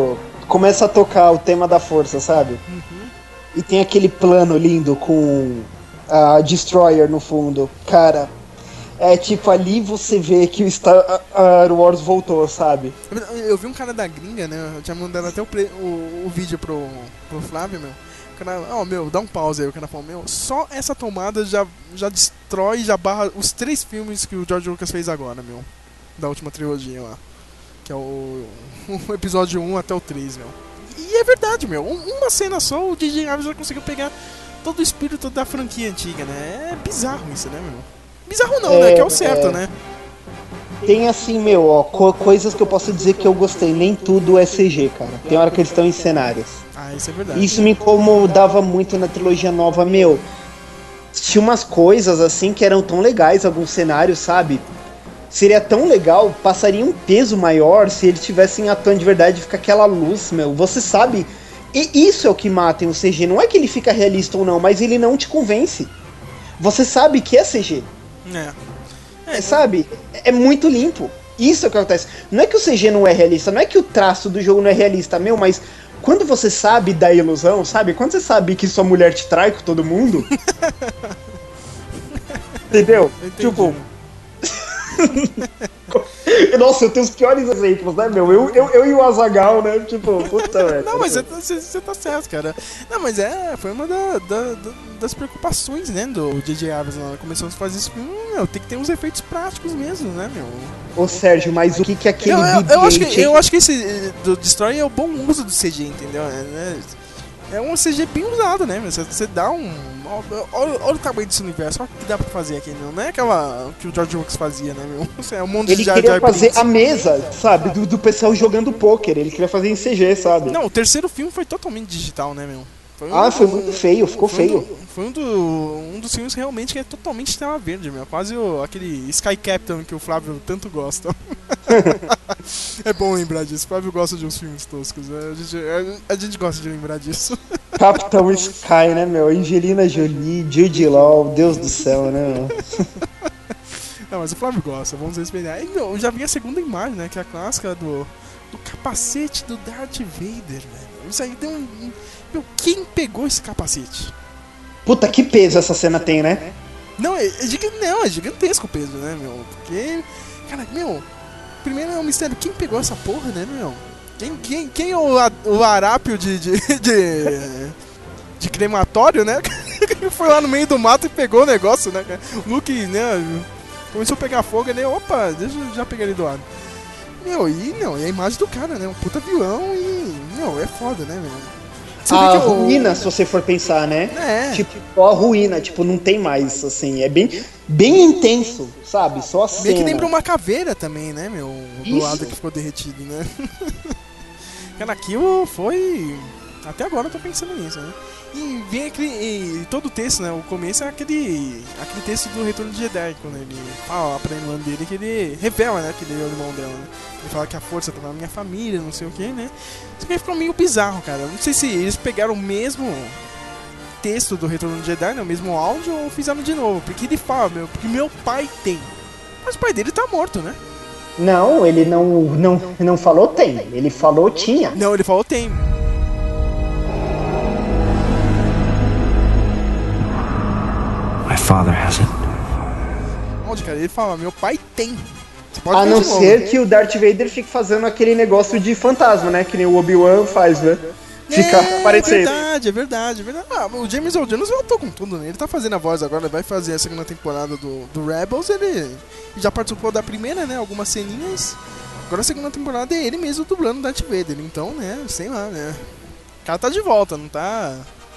S4: começa a tocar o tema da força, sabe?
S3: Uhum.
S4: E tem aquele plano lindo com a Destroyer no fundo. Cara, é tipo ali você vê que o Star Wars voltou, sabe?
S3: Eu vi um cara da gringa, né? Eu tinha mandado até o, pre... o, o vídeo pro, pro Flávio, meu. O cara, ó, oh, meu, dá um pause aí. O cara falou, meu, só essa tomada já, já destrói, já barra os três filmes que o George Lucas fez agora, meu. Da última trilogia lá. Que é o, o episódio um até o três, meu. E é verdade, meu. Uma cena só, o J J Abrams já conseguiu pegar todo o espírito da franquia antiga, né? É bizarro isso, né, meu? Bizarro não, é, né? Que é o certo, é... né?
S4: Tem assim, meu, ó, co coisas que eu posso dizer que eu gostei. Nem tudo é C G, cara. Tem hora que eles estão em cenários.
S3: Ah, isso é verdade.
S4: Isso me incomodava muito na trilogia nova, meu. Tinha umas coisas assim que eram tão legais, alguns cenários, sabe? Seria tão legal, passaria um peso maior se eles tivessem atuando de verdade e ficar aquela luz, meu. Você sabe, e isso é o que mata em um C G. Não é que ele fica realista ou não, mas ele não te convence. Você sabe que é C G.
S3: É.
S4: É, sabe? É muito limpo. Isso é o que acontece. Não é que o C G não é realista, não é que o traço do jogo não é realista, meu, mas quando você sabe da ilusão, sabe? Quando você sabe que sua mulher te trai com todo mundo... Entendeu?
S3: Entendi.
S4: Tipo... Nossa, eu tenho os piores exemplos, né, meu? Eu, eu, eu e o Azaghal, né? Tipo, puta, velho.
S3: Não, mas você tá certo, cara. Não, mas é, foi uma da, da, da, das preocupações, né, do J J Abrams. Ela começou a fazer isso, hum, meu, tem que ter uns efeitos práticos mesmo, né, meu?
S4: Ô, Sérgio, mas o que que é aquele
S3: eu, eu, eu, acho que, eu acho que esse do Destroy é o bom uso do C G, entendeu? É, é um C G bem usado, né? Você, você dá um... Olha, olha o tamanho desse universo, olha o que dá pra fazer aqui, não, não é aquela que o George Lucas fazia, né, meu? É um monte
S4: ele
S3: de
S4: queria
S3: de
S4: fazer a mesa, sabe, do, do pessoal jogando pôquer, ele queria fazer em C G, sabe?
S3: Não, o terceiro filme foi totalmente digital, né, meu?
S4: Foi um, ah, foi muito feio, ficou
S3: foi
S4: feio.
S3: Um do, foi um, do, um dos filmes realmente que é totalmente tela verde, meu. Quase o, aquele Sky Captain que o Flávio tanto gosta. É bom lembrar disso. O Flávio gosta de uns filmes toscos. Né? A, gente, a, a gente gosta de lembrar disso.
S4: Capitão Sky, né, meu? Angelina Jolie, Jude Law, Deus do céu, né, meu?
S3: Não, mas o Flávio gosta, vamos respeitar. Eu já vi a segunda imagem, né? Que é a clássica do, do capacete do Darth Vader, velho. Isso aí deu um... Meu, quem pegou esse capacete?
S4: Puta, que peso essa cena tem, né?
S3: Não, é, é, gigante, não, é gigantesco o peso, né, meu? Porque, cara, meu, primeiro é um mistério, quem pegou essa porra, né, meu? Quem, quem, quem é o, o Arápio de, de, de, de crematório, né? Que foi lá no meio do mato e pegou o negócio, né? O Luke, né, começou a pegar fogo, né? Opa, deixa eu já pegar ele do lado. Meu, e, não, e a imagem do cara, né? Um puta vilão e, meu, é foda, né, meu?
S4: Você a ruína, eu... se você for pensar, né?
S3: É.
S4: Tipo, só a ruína, tipo, não tem mais, assim, é bem, bem intenso, sabe? Só a cena.
S3: Meio que lembra uma caveira também, né, meu? Do
S4: Isso.
S3: lado que ficou derretido, né? Cara, aquilo foi... Até agora eu tô pensando nisso, né? E vem aquele... E todo o texto, né? O começo é aquele... Aquele texto do Retorno de Jedi, quando ele fala pra irmã dele que ele revela, né? Que ele é o irmão dela, né? Ele fala que a força tá na minha família, não sei o que, né? Isso aqui ficou meio bizarro, cara. Não sei se eles pegaram o mesmo texto do Retorno de Jedi, né? O mesmo áudio, ou fizeram de novo. Porque ele fala, meu... Porque meu pai tem. Mas o pai dele tá morto, né?
S4: Não, ele não, não, não falou tem. Ele falou tinha.
S3: Não, ele falou tem.
S10: My father has it.
S3: Onde, cara? Ele fala, meu pai tem.
S4: A não ser que o Darth Vader fique fazendo aquele negócio de fantasma, né? Que nem o Obi-Wan faz, né? Fica
S3: é,
S4: aparecendo.
S3: É verdade, é verdade, é verdade. Ah, o James Earl Jones voltou com tudo, né? Ele tá fazendo a voz agora, vai fazer a segunda temporada do, do Rebels. Ele já participou da primeira, né? Algumas ceninhas. Agora a segunda temporada é ele mesmo dublando o Darth Vader. Então, né? Sei lá, né? O cara tá de volta, não tá...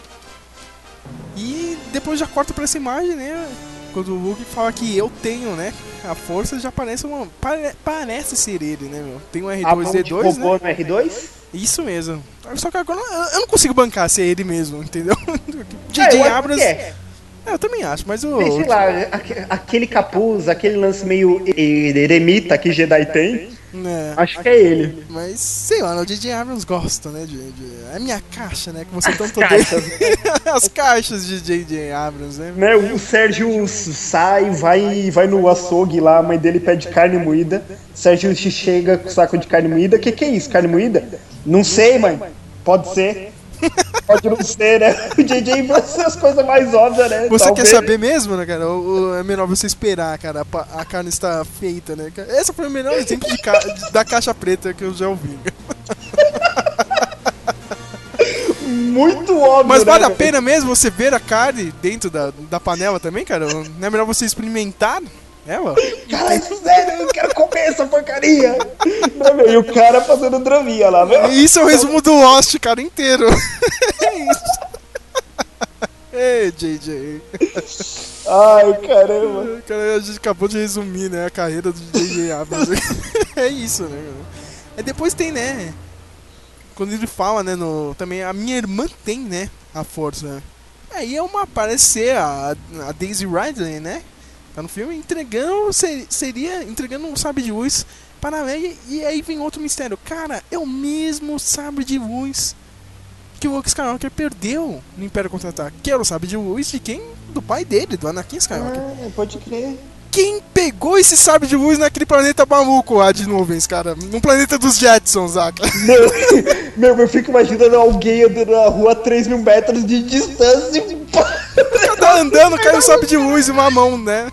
S3: E depois já corta pra essa imagem, né? Quando o Luke fala que eu tenho, né? A força já parece uma... Pare, parece ser ele, né, meu? Tem um R dois D dois, né?
S4: No R dois?
S3: Isso mesmo. Só que agora eu não consigo bancar ser ele mesmo, entendeu? J J
S4: é,
S3: Abrams...
S4: É.
S3: É, eu também acho, mas o...
S4: Sei lá, aquele capuz, aquele lance meio eremita que Jedi tem...
S3: É.
S4: Acho que é ele.
S3: Mas, sei lá, o J J Abrams gosta, né, de, de... É a minha caixa, né, que você
S4: As
S3: tanto
S4: caixas.
S3: As caixas de J J Abrams, né?
S4: Né, o Sérgio sai, vai, vai no açougue lá, a mãe dele pede carne moída. Sérgio chega com o saco de carne moída. Que que é isso, carne moída? Não sei, mãe. Pode ser. Pode não ser, né? O J J vai ser as coisas mais óbvias, né?
S3: Você
S4: Talvez.
S3: quer saber mesmo, né, cara? Ou, ou é melhor você esperar, cara? A, pa- a carne está feita, né? Esse foi o melhor exemplo de ca- de- da caixa preta que eu já ouvi.
S4: Muito óbvio,
S3: Mas vale
S4: né,
S3: a pena mesmo você ver a carne dentro da, da panela também, cara? Não é melhor você experimentar ela?
S4: Caralho, sério, eu quero comer essa porcaria. Não, meu, e o cara fazendo draminha lá, meu.
S3: Isso é o resumo do Lost, cara, inteiro. É isso. Ei, J J.
S4: Ai, caramba.
S3: Cara, a gente acabou de resumir, né, a carreira do J J Abrams. É isso, né? E depois tem, né, quando ele fala, né, no, também a minha irmã tem, né, a força. Aí é uma, parece ser a, a Daisy Ridley, né? Tá no filme entregando, ser, seria entregando um sabre de luz para a Leia. E aí vem outro mistério. Cara, é o mesmo sabre de luz que o Luke Skywalker perdeu no Império Contra-Ataque. Que era o sabre de luz de quem? Do pai dele, do Anakin Skywalker.
S4: Ah, pode crer.
S3: Quem pegou esse sabre de luz naquele planeta maluco lá de nuvens, cara? No planeta dos Jetsons, ah, cara.
S4: Meu, meu, eu fico imaginando alguém andando na rua a três mil metros de distância e...
S3: Tá andando, cai um sabre de luz e uma mão, né?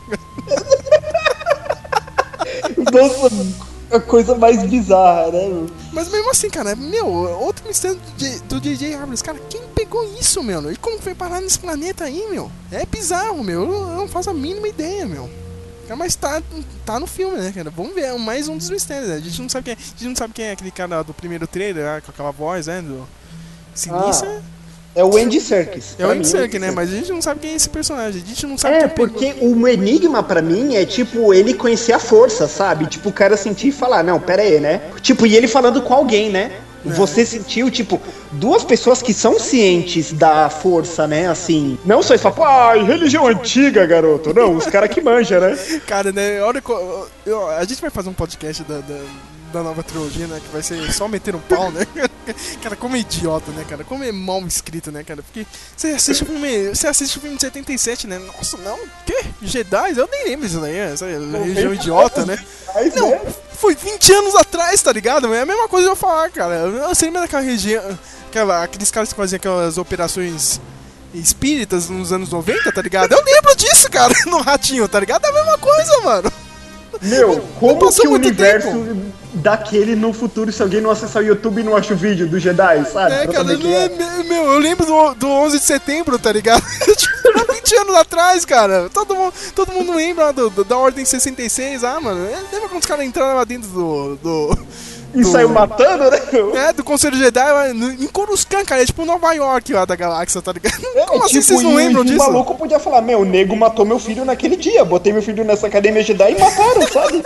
S4: Nossa, a coisa mais bizarra, né, meu?
S3: Mas mesmo assim, cara, meu, outro mistério do J J Abrams, cara, quem pegou isso, meu? E como foi parar nesse planeta aí, meu? É bizarro, meu, eu não faço a mínima ideia, meu. Mas tá, tá no filme, né, cara? Vamos ver, mais um dos mistérios, né? A gente não sabe quem é, a gente não sabe quem é aquele cara do primeiro trailer, né, com aquela voz, né, do Sinistra.
S4: Ah, é o Andy Serkis.
S3: É o Andy
S4: mim,
S3: Serkis, né? Mas a gente não sabe quem é esse personagem, a gente não sabe
S4: É,
S3: quem
S4: porque o enigma pra mim é tipo ele conhecer a força, sabe? Tipo, o cara sentir e falar, não, pera aí, né? Tipo, e ele falando com alguém, né? É. Você sentiu, tipo, duas pessoas que são cientes da força, né? Assim, não só isso, fala, ah, religião antiga, garoto. Não, os caras que manjam, né?
S3: Cara, né? Olha, eu, eu, a gente vai fazer um podcast da, da, da nova trilogia, né? Que vai ser só meter um pau, né? Cara, como é idiota, né, cara? Como é mal escrito, né, cara? Porque você assiste o filme, você assiste o filme de setenta e sete, né? Nossa, não, o quê? Jedi? Eu nem lembro disso daí, essa religião idiota, né? Não, foi vinte anos atrás, tá ligado? É a mesma coisa que eu falar, cara. Você lembra daquela região, aquela, aqueles caras que faziam aquelas operações espíritas nos anos noventa, tá ligado? Eu lembro disso, cara, no Ratinho, tá ligado? É a mesma coisa, mano.
S4: Meu, como que o universo tempo. daquele no futuro, se alguém não acessar o YouTube e não acha o vídeo do Jedi, sabe?
S3: É, cara, não, é. Meu, eu lembro do, do onze de setembro, tá ligado? vinte anos atrás, cara. Todo mundo, todo mundo lembra do, do, da Ordem sessenta e seis, ah, mano. Lembra quando os caras entraram lá dentro do... do...
S4: E do, saiu matando, né?
S3: É, do Conselho Jedi em Coruscant, cara. É tipo Nova York lá da galáxia, tá ligado?
S4: É,
S3: Como assim
S4: tipo,
S3: vocês não lembram disso?
S4: O maluco podia falar, meu, o nego matou meu filho naquele dia. Botei meu filho nessa academia Jedi e mataram, sabe?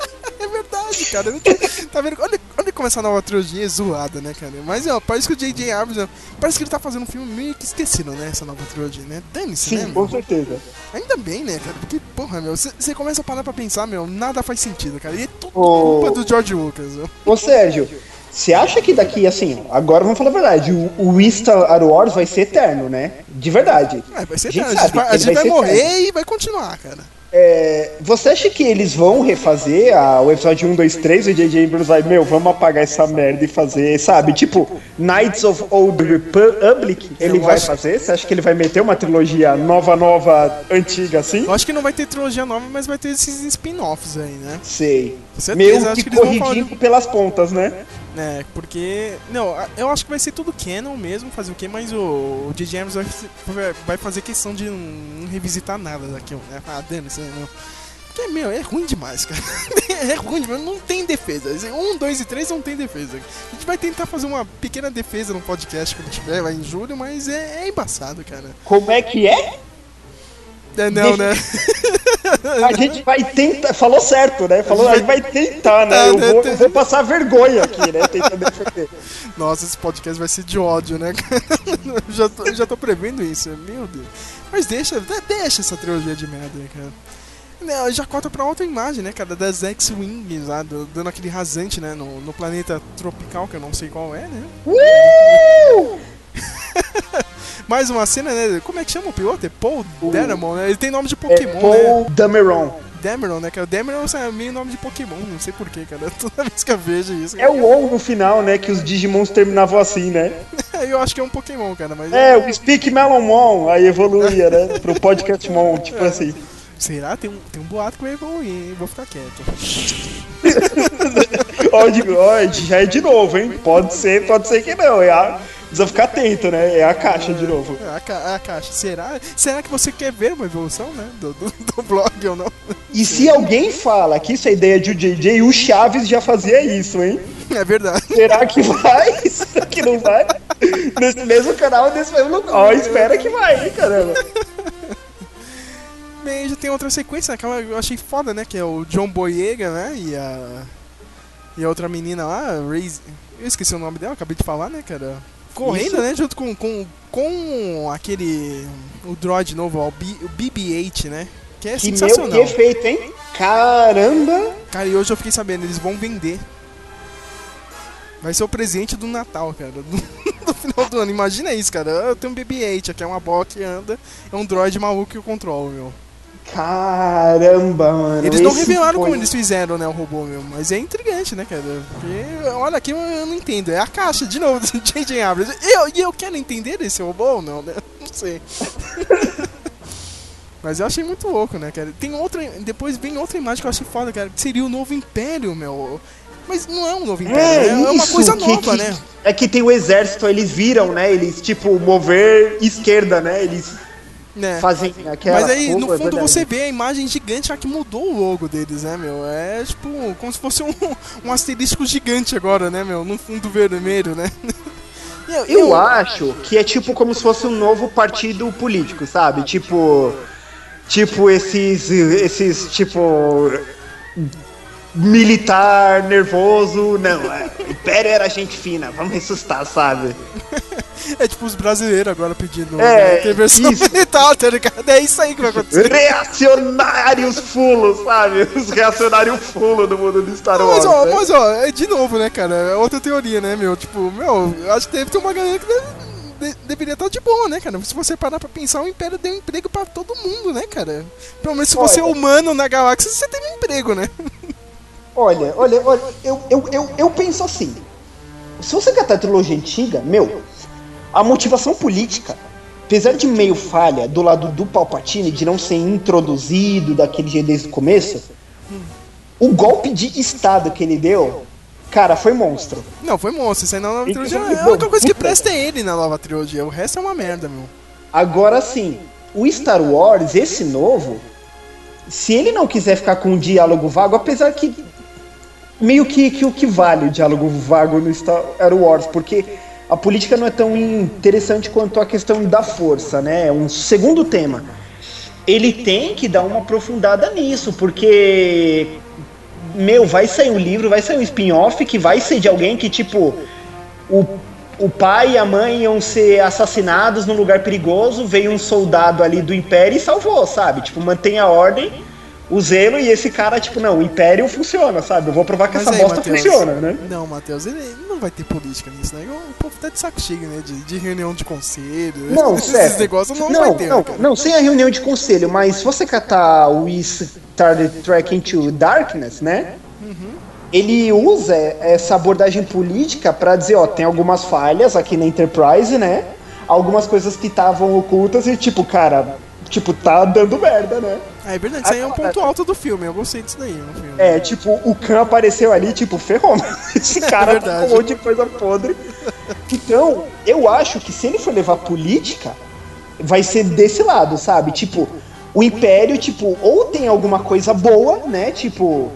S3: É verdade, cara. Tá vendo? Olha, olha como essa nova trilogia é zoada, né, cara? Mas, ó, parece que o J J Abrams, ó, parece que ele tá fazendo um filme meio que esquecido, né? Essa nova trilogia, né? Dane-se, né?
S4: Sim, com certeza.
S3: Ainda bem, né, cara? Porque, porra, meu, você começa a parar pra pensar, meu, nada faz sentido, cara. E é tudo
S4: Ô...
S3: culpa do George Lucas, ó.
S4: Ô, Sérgio, você acha que daqui, assim, agora vamos falar a verdade, o, o Star Wars vai ser eterno, né? De verdade.
S3: É, vai ser eterno. A gente vai, a gente vai, vai morrer eterno. E vai continuar, cara.
S4: É, você acha que eles vão refazer a, o episódio um, dois, três e o J J Abrams vai, meu, vamos apagar essa merda e fazer, sabe? Tipo, Knights of Old Republic, ele eu vai acho... fazer? Você acha que ele vai meter uma trilogia nova, nova, antiga, assim?
S3: Eu acho que não vai ter trilogia nova, mas vai ter esses spin-offs aí, né?
S4: Sei. Meio que, que corridinho de... pelas pontas, né?
S3: É, porque... Não, eu acho que vai ser tudo canon mesmo, fazer o quê? Mas o, o J J Abrams vai, vai fazer questão de não revisitar nada daquilo, né? Ah, dane-se, né? Porque, meu, é ruim demais, cara. É ruim demais, não tem defesa. Um, dois e três não tem defesa. A gente vai tentar fazer uma pequena defesa no podcast quando tiver, vai em julho, mas é, é embaçado, cara.
S4: Como é que é?
S3: É, não, né?
S4: A gente vai tentar. Falou certo, né? Falou, a gente vai tentar, né? Eu vou, eu vou passar vergonha aqui, né? Tentando defender.
S3: Nossa, esse podcast vai ser de ódio, né? Eu já tô, já tô prevendo isso, meu Deus. Mas deixa, deixa essa trilogia de merda aí, cara. Né, já corta pra outra imagem, né, cara, das X-Wings lá, do, dando aquele rasante, né, no, no planeta tropical, que eu não sei qual é, né? Uh! Mais uma cena, né, como é que chama o piloto? É Paul uh. Dameron, né? Ele tem nome de Pokémon,
S4: é Paul
S3: né?
S4: Dameron.
S3: Dameron, né, cara? O Dameron é meio nome de Pokémon, não sei porquê, cara. Toda vez que eu vejo isso.
S4: É o O no final, né? Que os Digimons terminavam assim, né?
S3: Eu acho que é um Pokémon, cara, mas...
S4: É, o Speak Melonmon, aí evoluía, né? Pro Podcastmon, tipo é. assim.
S3: Será? Tem um, tem um boato que vai evoluir, hein? Vou ficar quieto.
S4: Ó, já é de novo, hein? Pode ser, pode ser que não. É a... Precisa ficar atento, né? É a caixa de novo.
S3: É a, ca a caixa. Será? Será que você quer ver uma evolução, né? Do, do, do blog ou não?
S4: E se alguém fala que isso é ideia de o J J, o Chaves já fazia isso, hein?
S3: É verdade.
S4: Será que vai? Será que não vai? Nesse mesmo canal, nesse mesmo lugar. Ó, espera que vai, hein, caramba.
S3: Bem, já tem outra sequência, né? Que eu achei foda, né? Que é o John Boyega, né? E a... E a outra menina lá, Raze... Eu esqueci o nome dela, acabei de falar, né, cara? Correndo, isso, né? Junto com, com, com aquele... O droid novo, ó, o B B oito, né? Que é
S4: que
S3: sensacional.
S4: Meu, que efeito, hein? Caramba!
S3: Cara, e hoje eu fiquei sabendo, eles vão vender. Vai ser o presente do Natal, cara. Do, do final do ano. Imagina isso, cara. Eu tenho um B B oito, aqui é uma bola que anda. É um droid maluco que eu controlo, meu.
S4: Caramba, mano.
S3: Eles não revelaram foi... como eles fizeram, né, o robô, meu. Mas é intrigante, né, cara? Porque, olha, aqui eu, eu não entendo. É a caixa, de novo, do J J Abrams. E eu, eu quero entender esse robô ou não, né? Não sei. Mas eu achei muito louco, né, cara? Tem outra... Depois vem outra imagem que eu achei foda, cara. Que seria o novo Império, meu. Mas não é um novo Império,
S4: é,
S3: né? É uma coisa
S4: que,
S3: nova,
S4: que,
S3: né?
S4: É que tem o exército, eles viram, né? Eles, tipo, mover esquerda, né? Eles... É. Fazem aquela.
S3: Mas aí,
S4: porra,
S3: no fundo,
S4: é
S3: você vê a imagem gigante que mudou o logo deles, né, meu? É tipo, como se fosse um, um asterisco gigante agora, né, meu? No fundo vermelho, né?
S4: Eu, eu, eu acho que é tipo como se fosse um novo partido político, sabe? Tipo. Tipo esses. Esses, tipo. Militar, nervoso. Não, é, o Império era gente fina, vamos ressuscitar, sabe?
S3: É tipo os brasileiros agora pedindo
S4: é,
S3: né, intervenção militar, tá ligado? É isso aí que vai acontecer.
S4: Reacionários fulos, sabe? Os reacionários fulos do mundo do Star Wars.
S3: Mas ó,
S4: né?
S3: mas, ó é de novo, né, cara? É outra teoria, né, meu? Tipo, meu, eu acho que deve ter uma galera que deve, de, deveria estar de boa, né, cara? Se você parar pra pensar, o Império deu emprego pra todo mundo, né, cara? Pelo menos se olha, você é humano na galáxia, você teve um emprego, né?
S4: Olha, olha, olha, eu, eu, eu, eu penso assim. Se você catar a trilogia antiga, meu, a motivação política, apesar de meio falha do lado do Palpatine, de não ser introduzido daquele jeito desde o começo, hum. o golpe de estado que ele deu, cara, foi monstro.
S3: Não, foi monstro, isso aí na nova trilogia. É a única coisa que presta é ele na nova trilogia, o resto é uma merda, meu.
S4: Agora sim, o Star Wars, esse novo, se ele não quiser ficar com um diálogo vago, apesar que meio que, que o que vale o diálogo vago no Star Wars, porque a política não é tão interessante quanto a questão da força, né? É um segundo tema. Ele tem que dar uma aprofundada nisso, porque, meu, vai sair um livro, vai sair um spin-off que vai ser de alguém que, tipo, o, o pai e a mãe iam ser assassinados num lugar perigoso, veio um soldado ali do Império e salvou, sabe? Tipo, mantém a ordem, o zelo, e esse cara, tipo, não, o Império funciona, sabe? Eu vou provar que Mas essa aí, bosta Mateus, funciona, né?
S3: Não, Matheus, ele, ele não vai ter política nisso, né? O povo tá de saco cheio, né? De, de reunião de conselho,
S4: não,
S3: esses
S4: certo.
S3: negócios não,
S4: não
S3: vai ter.
S4: Não, não, sem a reunião de conselho, mas se você catar o Star Trek Into Darkness, né? Uhum. Ele usa essa abordagem política pra dizer, ó, tem algumas falhas aqui na Enterprise, né? Algumas coisas que estavam ocultas e, tipo, cara, tipo, tá dando merda, né?
S3: É verdade, isso aí é um ponto alto do filme, eu gostei disso daí no filme.
S4: É, tipo, o Khan apareceu ali, tipo, ferrou. Esse cara é tá com um monte de coisa podre. Então, eu acho que se ele for levar política, vai ser desse lado, sabe? Tipo, o Império, tipo, ou tem alguma coisa boa, né? Tipo,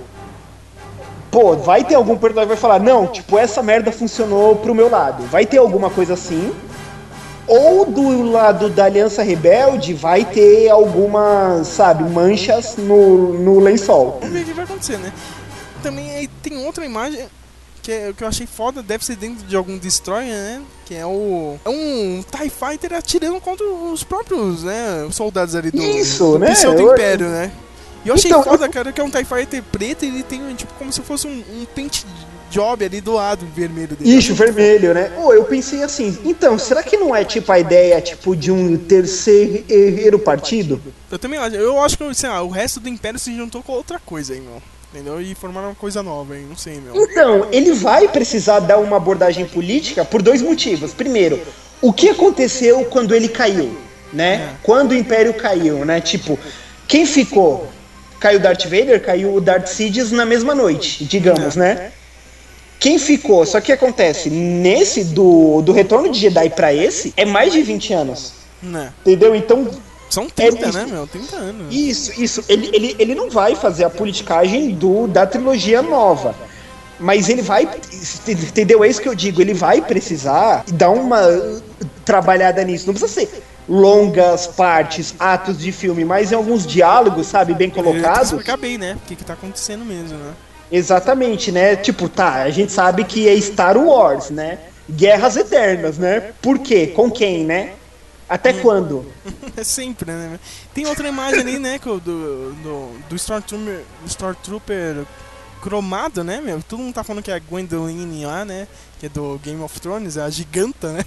S4: pô, vai ter algum personagem que vai falar, não, tipo, essa merda funcionou pro meu lado. Vai ter alguma coisa assim. Ou do lado da Aliança Rebelde vai ter algumas, sabe, manchas no, no lençol.
S3: Vamos ver o que vai acontecer, né? Também tem outra imagem que, é, que eu achei foda, deve ser dentro de algum Destroyer, né? Que é o é um TIE Fighter atirando contra os próprios, né, soldados ali do,
S4: Isso,
S3: do
S4: né?
S3: pseudo Império, né? E eu achei
S4: Então,
S3: foda,
S4: eu-
S3: cara, que é um TIE Fighter preto e ele tem, tipo, como se fosse um, um paint job ali do lado vermelho dele.
S4: Ixi, vermelho, né? Ô, eu pensei assim, então, será que não é tipo a ideia tipo de um terceiro partido?
S3: Eu também acho. Eu acho que, sei lá, o resto do Império se juntou com outra coisa aí, meu. Entendeu? E formaram uma coisa nova aí, não sei, meu.
S4: Então, ele vai precisar dar uma abordagem política por dois motivos. Primeiro, o que aconteceu quando ele caiu, né? Quando o Império caiu, né? Tipo, quem ficou? Caiu o Darth Vader, caiu o Darth Sidious na mesma noite, digamos, né? Quem ficou? Só que acontece, nesse do, do Retorno de Jedi pra esse, é mais de vinte anos.
S3: Né?
S4: Entendeu? Então.
S3: São trinta,
S4: é,
S3: né, meu? trinta anos.
S4: Isso, isso. Ele, ele, ele não vai fazer a politicagem do, da trilogia nova. Mas ele vai. Entendeu? É isso que eu digo. Ele vai precisar dar uma trabalhada nisso. Não precisa ser longas partes, atos de filme, mas em alguns diálogos, sabe, bem colocados.
S3: Explicar bem, né? O que, que tá acontecendo mesmo, né?
S4: Exatamente, né? Tipo, tá, a gente sabe que é Star Wars, né? Guerras Eternas, né? Por quê? Com quem, né? Até hum. quando?
S3: É sempre, né? Tem outra imagem ali, né? Do, do, do Stormtrooper, Stormtrooper cromado, né, meu? Todo mundo tá falando que é a Gwendoline lá, né? Que é do Game of Thrones, é a giganta, né?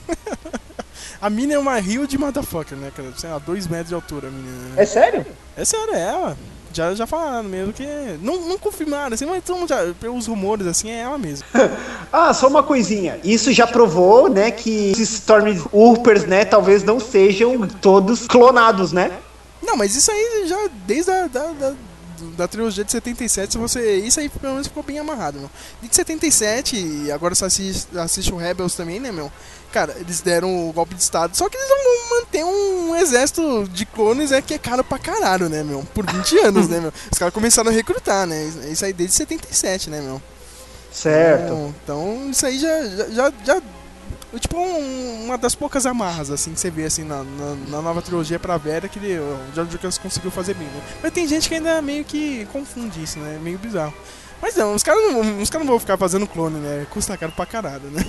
S3: A mina é uma huge motherfucker, né, cara? Sei lá, dois metros de altura, a menina. Né?
S4: É sério?
S3: É sério, é ela. Já, já falaram mesmo que... Não, não confirmaram, assim, mas todo mundo já... Pelos rumores, assim, é ela mesmo.
S4: Ah, só uma coisinha. Isso já provou, né, que esses Stormtroopers, né, talvez não sejam todos clonados, né?
S3: Não, mas isso aí já desde a... Da, da, da trilogia de setenta e sete, se você... Isso aí pelo menos ficou bem amarrado, meu. De setenta e sete, e agora você assiste, assiste o Rebels também, né, meu? Cara, eles deram o golpe de estado, só que eles vão manter um exército de clones é que é caro pra caralho, né, meu? Por vinte anos, né, meu? Os caras começaram a recrutar, né? Isso aí desde setenta e sete, né, meu?
S4: Certo.
S3: Então, então isso aí já... já, já, já tipo, um, uma das poucas amarras, assim, que você vê, assim, na, na, na nova trilogia pra Vera, que ele, o George Lucas conseguiu fazer bem, né? Mas tem gente que ainda meio que confunde isso, né? Meio bizarro. Mas não, os caras não, os caras não vão ficar fazendo clone, né? Custa caro pra caralho, né?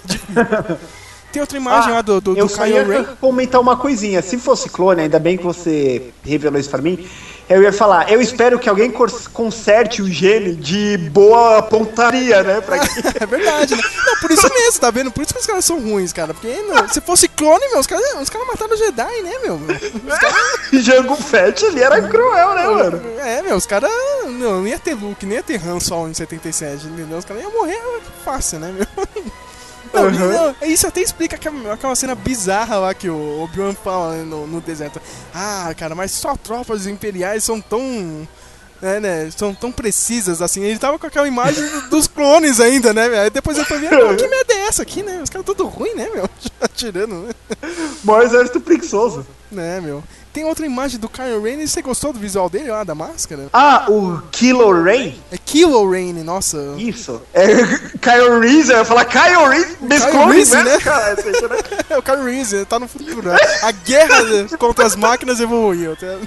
S3: Tem outra imagem ah, lá do, do, do
S4: eu só ia Ray. comentar uma coisinha. Se fosse clone, ainda bem que você revelou isso pra mim, eu ia falar, eu espero que alguém conserte o gene de boa pontaria, né? Pra que...
S3: É verdade, né? Não, por isso mesmo, tá vendo? Por isso que os caras são ruins, cara. Porque não, se fosse clone, meu, os caras os cara mataram o Jedi, né, meu? Cara...
S4: Jango Fett ali era cruel, né, mano?
S3: É, meu, os caras não, não ia ter Luke, nem ia ter Han Solo em setenta e sete, entendeu? Os caras iam morrer fácil, né, meu? Não, uhum. não, isso até explica aquela, aquela cena bizarra lá que o Obi-Wan fala, né, no, no deserto. Ah, cara, mas só tropas imperiais são tão... É, né, são tão precisas, assim. Ele tava com aquela imagem dos clones ainda, né, velho? Aí depois eu falei, que merda é essa aqui, né? Os caras tudo ruim, né, meu? Atirando, né?
S4: Maior exército preguiçoso.
S3: Né, meu? Tem outra imagem do Kylo Ren, e você gostou do visual dele lá, da máscara?
S4: Ah, o Kylo Ren?
S3: É Kylo Ren, nossa.
S4: Isso. É Kylo Reese, eu ia falar Kylo Reese, mesclou
S3: Reese, né?
S4: Cara, né?
S3: É o Kylo Reese, tá no futuro. Né? A guerra contra as máquinas evoluiu. Tá?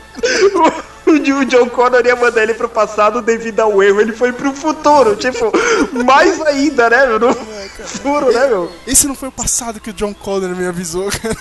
S4: O John Connor ia mandar ele pro passado devido ao erro, ele foi pro futuro, tipo, mais ainda, né, meu? No futuro, né, meu?
S3: Esse não foi o passado que o John Connor me avisou, cara.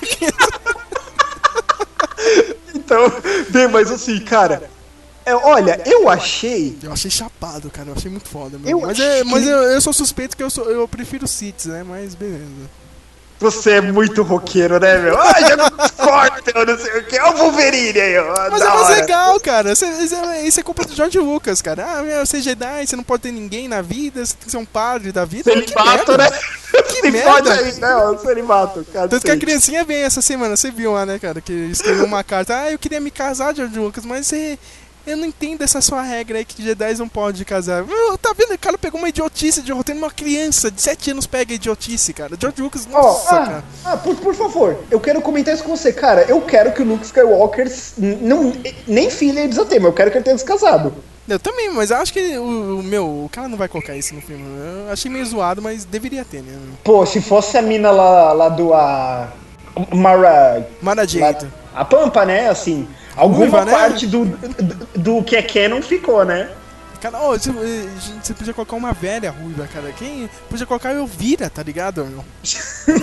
S4: Então, bem, mas assim, cara, é, olha, eu achei...
S3: Eu achei chapado, cara, eu achei muito foda.
S4: Eu
S3: mas é, mas eu, eu sou suspeito que eu, sou, eu prefiro Siths, né, mas beleza.
S4: Você é muito roqueiro, né, meu? Ah, já não corta, eu não sei o que. Olha o Wolverine aí, ó.
S3: Mas é mais legal, cara. Isso é, isso é culpa do George Lucas, cara. Ah, meu, você é Jedi, você não pode ter ninguém na vida, você tem que ser um padre da vida.
S4: Celibato, né?
S3: Que merda.
S4: Aí, né, ó, celibato, cara.
S3: Tanto que a criancinha veio essa semana, você viu lá, né, cara? Que escreveu uma carta. Ah, eu queria me casar, George Lucas, mas você... Eu não entendo essa sua regra aí que Jedi não pode casar. Tá vendo? O cara pegou uma idiotice de roteiro. Uma criança de sete anos pega idiotice, cara. George Lucas, nossa,
S4: oh, ah,
S3: cara.
S4: Ah, por, por favor, eu quero comentar isso com você, cara. Eu quero que o Luke Skywalker não, nem filha ele precisa ter, mas eu quero que ele tenha descasado.
S3: Eu também, mas eu acho que o, o meu, o cara não vai colocar isso no filme. Eu achei meio zoado, mas deveria ter, né?
S4: Pô, se fosse a mina lá, lá do... A... Mara...
S3: Mara Jade.
S4: A Pampa, né, assim... Alguma Uiva, parte né? do, do, do que é canon ficou, né?
S3: Cara, oh, você, você podia colocar uma velha ruiva, cara. Quem podia colocar a Elvira, tá ligado, meu?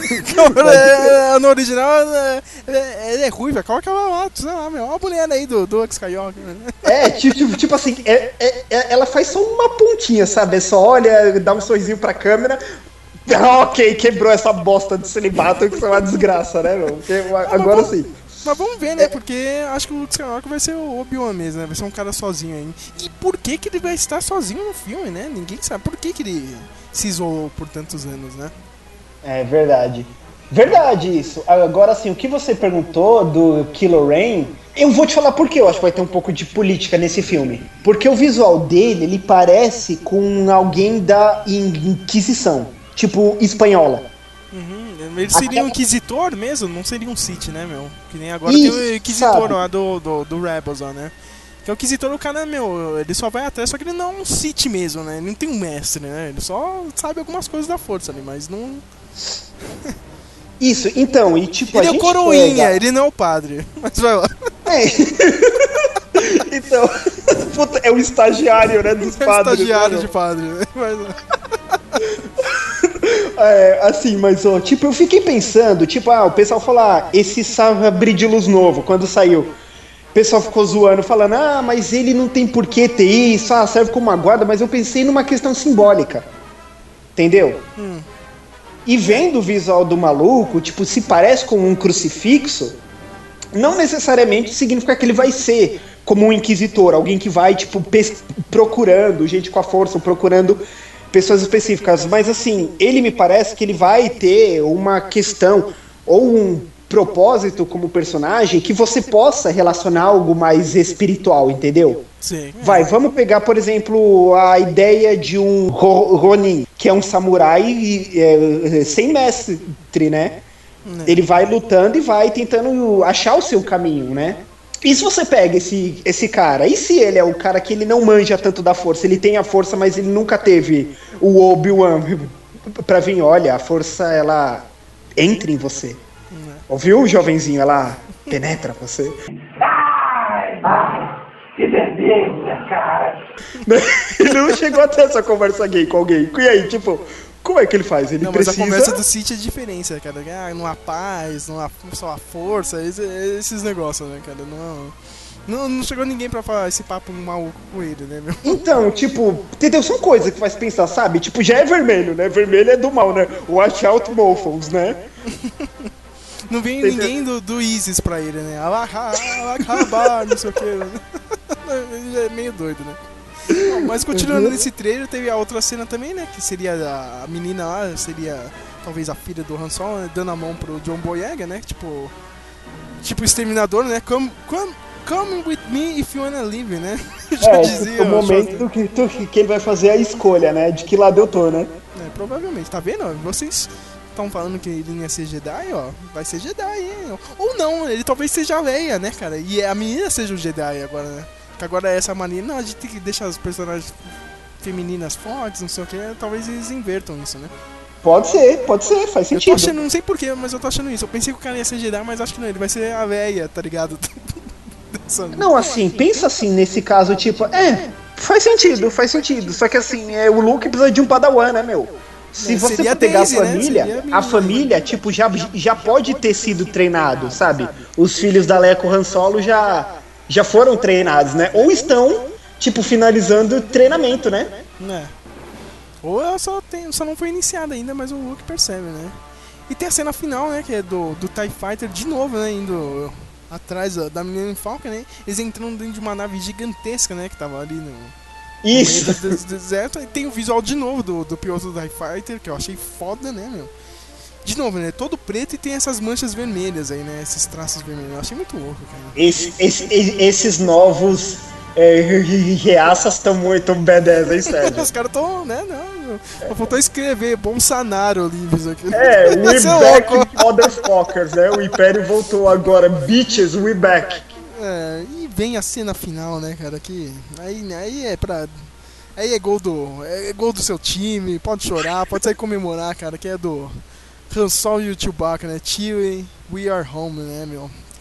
S3: é, no original, é, é, ele é ruiva, coloca ela lá, sei lá, meu, olha a mulher aí do, do Skywalker.
S4: É, tipo, tipo assim, é, é, é, ela faz só uma pontinha, sabe? É só olha, dá um sorrisinho pra câmera. Ok, quebrou essa bosta de celibato, que isso é uma desgraça, né, meu? Porque, agora
S3: mas
S4: sim.
S3: Mas vamos ver, né? Porque acho que o Luke Skywalker vai ser o Obi-Wan mesmo, né? Vai ser um cara sozinho aí. E por que que ele vai estar sozinho no filme, né? Ninguém sabe. Por que que ele se isolou por tantos anos, né?
S12: É verdade. Verdade isso. Agora, assim, o que você perguntou do Kylo Ren, eu vou te falar por que eu acho que vai ter um pouco de política nesse filme. Porque o visual dele, ele parece com alguém da Inquisição. Tipo, espanhola.
S3: Uhum. Ele seria um Inquisitor mesmo? Não seria um Sith, né, meu? Que nem agora
S12: Isso,
S3: tem o Inquisitor
S12: sabe?
S3: lá do, do, do Rebels, ó, né? Que é o Inquisitor, o cara, meu, ele só vai atrás, só que ele não é um Sith mesmo, né? Ele não tem um mestre, né? Ele só sabe algumas coisas da força ali, mas não...
S12: Isso, então, e tipo,
S3: ele
S12: a
S3: é o
S12: gente
S3: coroinha,
S12: pega...
S3: ele não é o padre. Mas vai lá.
S12: É.
S4: Então, puta, é o estagiário, né, dos
S3: É o
S4: padres.
S3: estagiário
S4: né,
S3: de padre, né? Mas...
S4: É, assim, mas ó, tipo, eu fiquei pensando, tipo, ah, o pessoal fala, ah, esse sabre de luz novo, quando saiu, o pessoal ficou zoando, falando, ah, mas ele não tem por que ter isso, ah, serve como uma guarda, mas eu pensei numa questão simbólica, entendeu?
S3: Hum.
S4: E vendo o visual do maluco, tipo, se parece com um crucifixo, não necessariamente significa que ele vai ser como um inquisitor, alguém que vai, tipo, procurando gente com a força, procurando pessoas específicas, mas assim, ele me parece que ele vai ter uma questão ou um propósito como personagem que você possa relacionar algo mais espiritual, entendeu?
S3: Sim.
S4: Vai, vamos pegar, por exemplo, a ideia de um Ronin, que é um samurai é, sem mestre, né? Ele vai lutando e vai tentando achar o seu caminho, né? E se você pega esse, esse cara, e se ele é o cara que ele não manja tanto da força, ele tem a força, mas ele nunca teve o Obi-Wan pra vir, olha, a força, ela entra em você. Ouviu, jovenzinho? Ela penetra você.
S7: Ai, ai, que delícia, cara.
S4: Ele não chegou a ter essa conversa gay com alguém. E aí, tipo, como é que ele faz? Ele
S3: não,
S4: precisa...
S3: mas a conversa do Sith é diferente, cara. Ah, não há paz, não há só a força, esses negócios, né, cara? Não, não, não chegou ninguém pra falar esse papo maluco com ele, né, meu?
S4: Então, tipo, entendeu? São coisas que faz pensar, sabe? Tipo, já é vermelho, né? Vermelho é do mal, né? Watch out, mofos, né?
S3: Não vem entendeu? Ninguém do, do ISIS pra ele, né? Acabar, não sei o que. Ele é meio doido, né? Não, mas continuando nesse trailer, teve a outra cena também, né? Que seria a, a menina lá, seria talvez a filha do Han Solo, né, dando a mão pro John Boyega, né? Tipo, tipo Exterminador, né? Come, come, come with me if you wanna live, né?
S4: Já é, dizia, o momento que, que ele vai fazer a escolha, né? De que lado eu tô, né?
S3: É, provavelmente, tá vendo? Vocês estão falando que ele não ia ser Jedi, ó. Vai ser Jedi, hein? Ou não, ele talvez seja a Leia, né, cara? E a menina seja o Jedi agora, né? Que agora essa mania, não, a gente tem que deixar os personagens femininas fortes, não sei o que, talvez eles invertam isso, né?
S4: Pode ser, pode ser, faz sentido.
S3: Eu tô achando, não sei porquê, mas eu tô achando isso. Eu pensei que o cara ia ser Jedi, mas acho que não, ele vai ser a véia, tá ligado?
S4: Não, assim, pensa assim, nesse caso, tipo, é, faz sentido, faz sentido. Só que assim, é, o Luke precisa de um padawan, né, meu? Se você for pegar Daisy, a família, né? a família, tipo, já, já pode ter sido treinado, sabe? Os filhos da Leia com o Han Solo já... já foram treinados, né? Ou estão, tipo, finalizando o treinamento, né?
S3: É. Ou ela só, tem, só não foi iniciada ainda, mas o Luke percebe, né? E tem a cena final, né? Que é do, do TIE Fighter de novo, né? Indo atrás da Millennium Falcon, né? Eles entrando dentro de uma nave gigantesca, né? Que tava ali no...
S4: Isso!
S3: No meio do deserto. E tem o visual de novo do, do piloto do TIE Fighter, que eu achei foda, né, meu? De novo, né? Todo preto e tem essas manchas vermelhas aí, né? Esses traços vermelhos. Eu achei muito louco, cara.
S4: Esse, esse, esses novos é, reaças estão muito badass, hein, Sérgio?
S3: Os caras estão, né? Não, só faltou escrever Bolsonaro livros aqui.
S4: É, we back, motherfuckers, né? O Império voltou agora. Bitches, we back.
S3: É, e vem a cena final, né, cara? Que aí, aí é pra... Aí é gol do... É gol do seu time. Pode chorar, pode sair comemorar, cara. Que é do... Han Solo e o Chewbacca, né? Chewie, we are home, né, meu?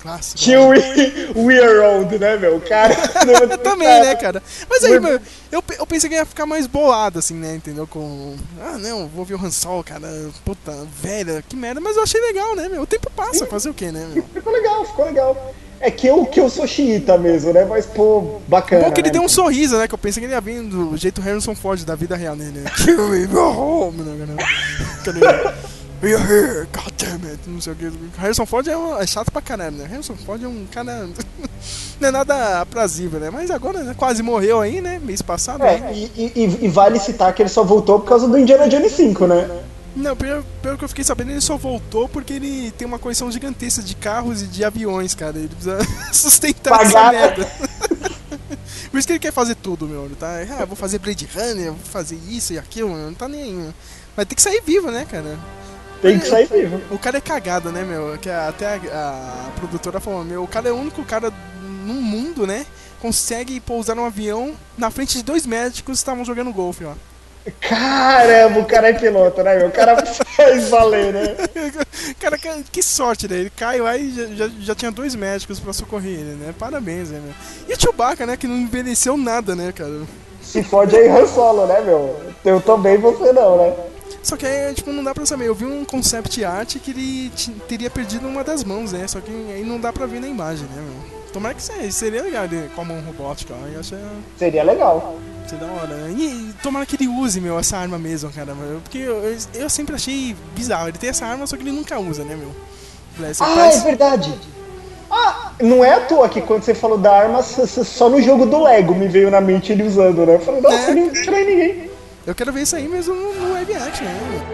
S3: clássico.
S12: Tinha o We're Old, né, meu? O cara...
S3: Também, né, cara? Mas aí, meu, eu, eu pensei que ia ficar mais bolado, assim, né, entendeu? Com... Ah, não, vou ver o Han Solo, cara, puta, velho, que merda. Mas eu achei legal, né, meu? O tempo passa, fazer o quê, né, meu?
S12: Ficou legal, ficou legal. É que eu, que eu sou xiita mesmo, né? Mas, pô, bacana.
S3: Bom que ele
S12: né?
S3: deu um sorriso, né? Que eu pensei que ele ia vir do jeito Harrison Ford da vida real, né? Kill me, go home, né? We're here, god damn it. Não sei o que. Harrison Ford é, um, é chato pra caralho, né? Harrison Ford é um cara. Não é nada aprazível, né? Mas agora, né? Quase morreu aí, né? Mês passado.
S12: É,
S3: né?
S12: e, e, e vale citar que ele só voltou por causa do Indiana Jones cinco, né?
S3: Não, pelo, pelo que eu fiquei sabendo, ele só voltou porque ele tem uma coleção gigantesca de carros e de aviões, cara. Ele precisa sustentar
S12: Pagar.
S3: essa merda. Por isso que ele quer fazer tudo, meu. Ele tá, ah, vou fazer Blade Runner, vou fazer isso e aquilo, meu. Não tá nem aí, meu. Mas tem que sair vivo, né, cara?
S12: Tem que sair vivo.
S3: O cara é cagado, né, meu? Que até a, a produtora falou, meu, o cara é o único cara no mundo, né? Consegue pousar num avião na frente de dois médicos que estavam jogando golfe, ó.
S12: Caramba, o cara é piloto, né, meu? O cara faz valer, né?
S3: Cara, que sorte, né? Ele cai lá e já, já, já tinha dois médicos pra socorrer ele, né? Parabéns, né, meu? E o Chewbacca, né? Que não envelheceu nada, né, cara?
S12: Se fode aí Han Solo, né, meu? Eu também, você não, né?
S3: Só que aí, tipo, não dá pra saber. Eu vi um concept art que ele teria perdido uma das mãos, né? Só que aí não dá pra ver na imagem, né, meu? Tomara que seja. Seria legal ele com a mão robótica, ó. Eu achei...
S12: Seria legal.
S3: Seria da hora. E tomara que ele use, meu, essa arma mesmo, cara. Porque eu, eu, eu sempre achei bizarro. Ele tem essa arma, só que ele nunca usa, né, meu?
S12: Ah,
S3: parece...
S12: é verdade. Ah, não é à toa que quando você falou da arma, só no jogo do Lego me veio na mente ele usando, né? Eu falei, nossa, é, não trai ninguém.
S3: Eu quero ver isso aí mesmo no, no live action, né?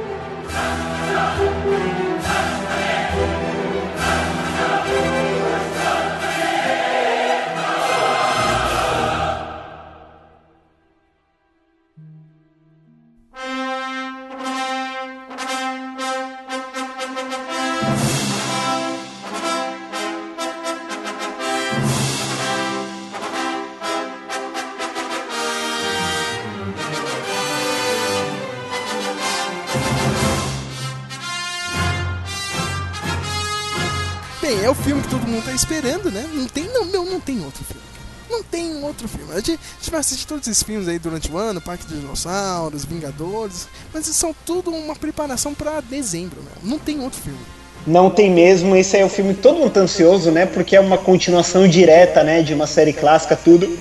S3: É o filme que todo mundo tá esperando, né? Não tem, não, meu, não tem outro filme. Não tem outro filme. A gente, a gente vai assistir todos esses filmes aí durante o ano, Parque dos Dinossauros, Vingadores, mas são tudo uma preparação pra dezembro, meu. Não tem outro filme.
S12: Não tem mesmo, esse aí é o filme que todo mundo tá ansioso, né? Porque é uma continuação direta, né? De uma série clássica, tudo.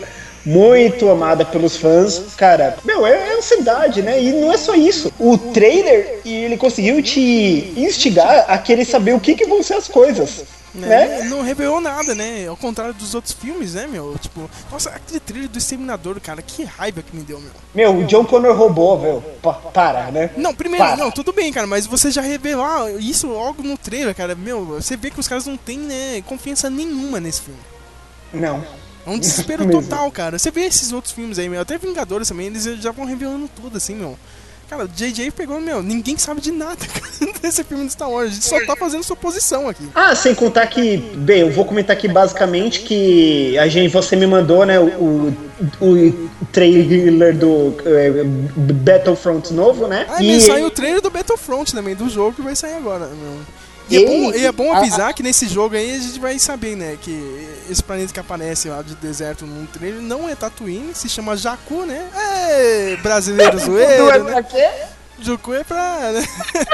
S12: Muito amada pelos fãs. Cara, meu, é, é ansiedade, né? E não é só isso. O trailer, ele conseguiu te instigar a querer saber o que, que vão ser as coisas.
S3: Né? Não revelou nada, né? Ao contrário dos outros filmes, né, meu? Tipo, nossa, aquele trailer do Exterminador, cara, que raiva que me deu, meu.
S12: Meu, o John Connor roubou, velho. Pa para, né?
S3: Não, primeiro,
S12: para.
S3: Não, tudo bem, cara, mas você já revelou isso logo no trailer, cara. Meu, você vê que os caras não têm, né, confiança nenhuma nesse filme.
S12: Não.
S3: É um desespero total, cara. Você vê esses outros filmes aí, meu, até Vingadores também, eles já vão revelando tudo, assim, meu. Cara, o J J pegou, meu, ninguém sabe de nada, cara, desse filme do Star Wars. A gente só tá fazendo suposição aqui.
S12: Ah, sem contar que, bem, eu vou comentar aqui basicamente que a gente, você me mandou, né, o, o trailer do é, Battlefront novo, né?
S3: Ah, e saiu o trailer do Battlefront também, do jogo que vai sair agora, meu. E, e, é bom, e é bom avisar a, a... que nesse jogo aí a gente vai saber, né, que esse planeta que aparece lá de deserto no trailer não é Tatooine, se chama Jakku, né? É brasileiro zoeiro,
S12: não é
S3: né?
S12: Pra quê?
S3: Jakku é pra... Né?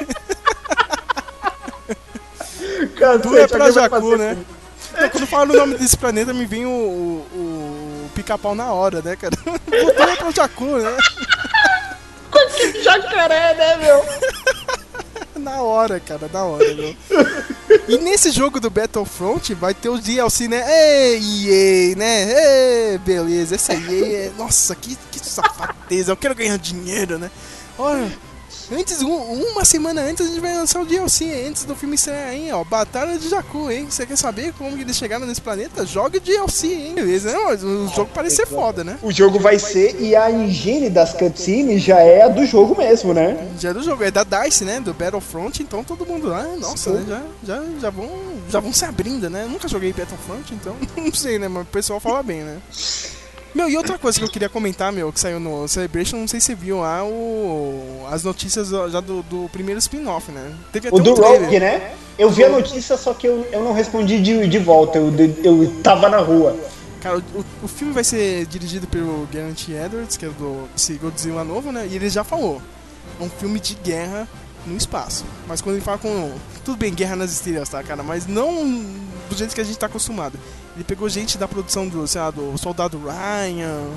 S12: Tu
S3: é pra Jakku, né? Então, quando falo o nome desse planeta me vem o, o, o pica-pau na hora, né, cara? Tu é pra Jakku, né?
S12: Que jacaré, né, meu?
S3: Na hora, cara, na hora, meu. E nesse jogo do Battlefront vai ter o D L C, né? Ei, E A, né? Ei, beleza, essa E A é... Nossa, que, que safadeza, eu quero ganhar dinheiro, né? Olha, antes, um, uma semana antes a gente vai lançar o D L C, antes do filme estrear, hein? Ó, Batalha de Jakku, hein? Você quer saber como eles chegaram nesse planeta? Joga o D L C, hein? Beleza, né? O jogo parece ser foda, né?
S12: O jogo vai ser, e a higiene das cutscenes já é a do jogo mesmo, né?
S3: Já é do jogo, é da DICE, né? Do Battlefront, então todo mundo lá, nossa, né? Já, já, já, vão, já vão se abrindo, né? Eu nunca joguei Battlefront, então não sei, né? Mas o pessoal fala bem, né? Meu, e outra coisa que eu queria comentar, meu, que saiu no Celebration, não sei se você viu lá o... as notícias já do, do primeiro spin-off, né? Teve até
S12: O do
S3: um trailer.
S12: Rogue, né? Eu vi a notícia, só que eu, eu não respondi de, de volta, eu, eu tava na rua.
S3: Cara, o, o filme vai ser dirigido pelo Gareth Edwards, que é do esse Godzilla novo, né? E ele já falou, é um filme de guerra no espaço. Mas quando ele fala com... Tudo bem, guerra nas estrelas, tá, cara? Mas não do jeito que a gente tá acostumado. Ele pegou gente da produção do, sei lá, do Soldado Ryan,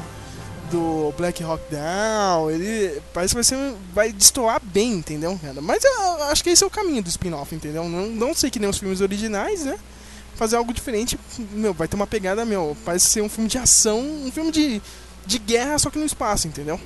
S3: do Black Hawk Down. Ele parece que vai, ser, vai destoar bem, entendeu, cara? Mas eu acho que esse é o caminho do spin-off, entendeu? Não, não sei que nem os filmes originais, né? Fazer algo diferente, meu, vai ter uma pegada, meu, parece ser um filme de ação, um filme de, de guerra, só que no espaço, entendeu?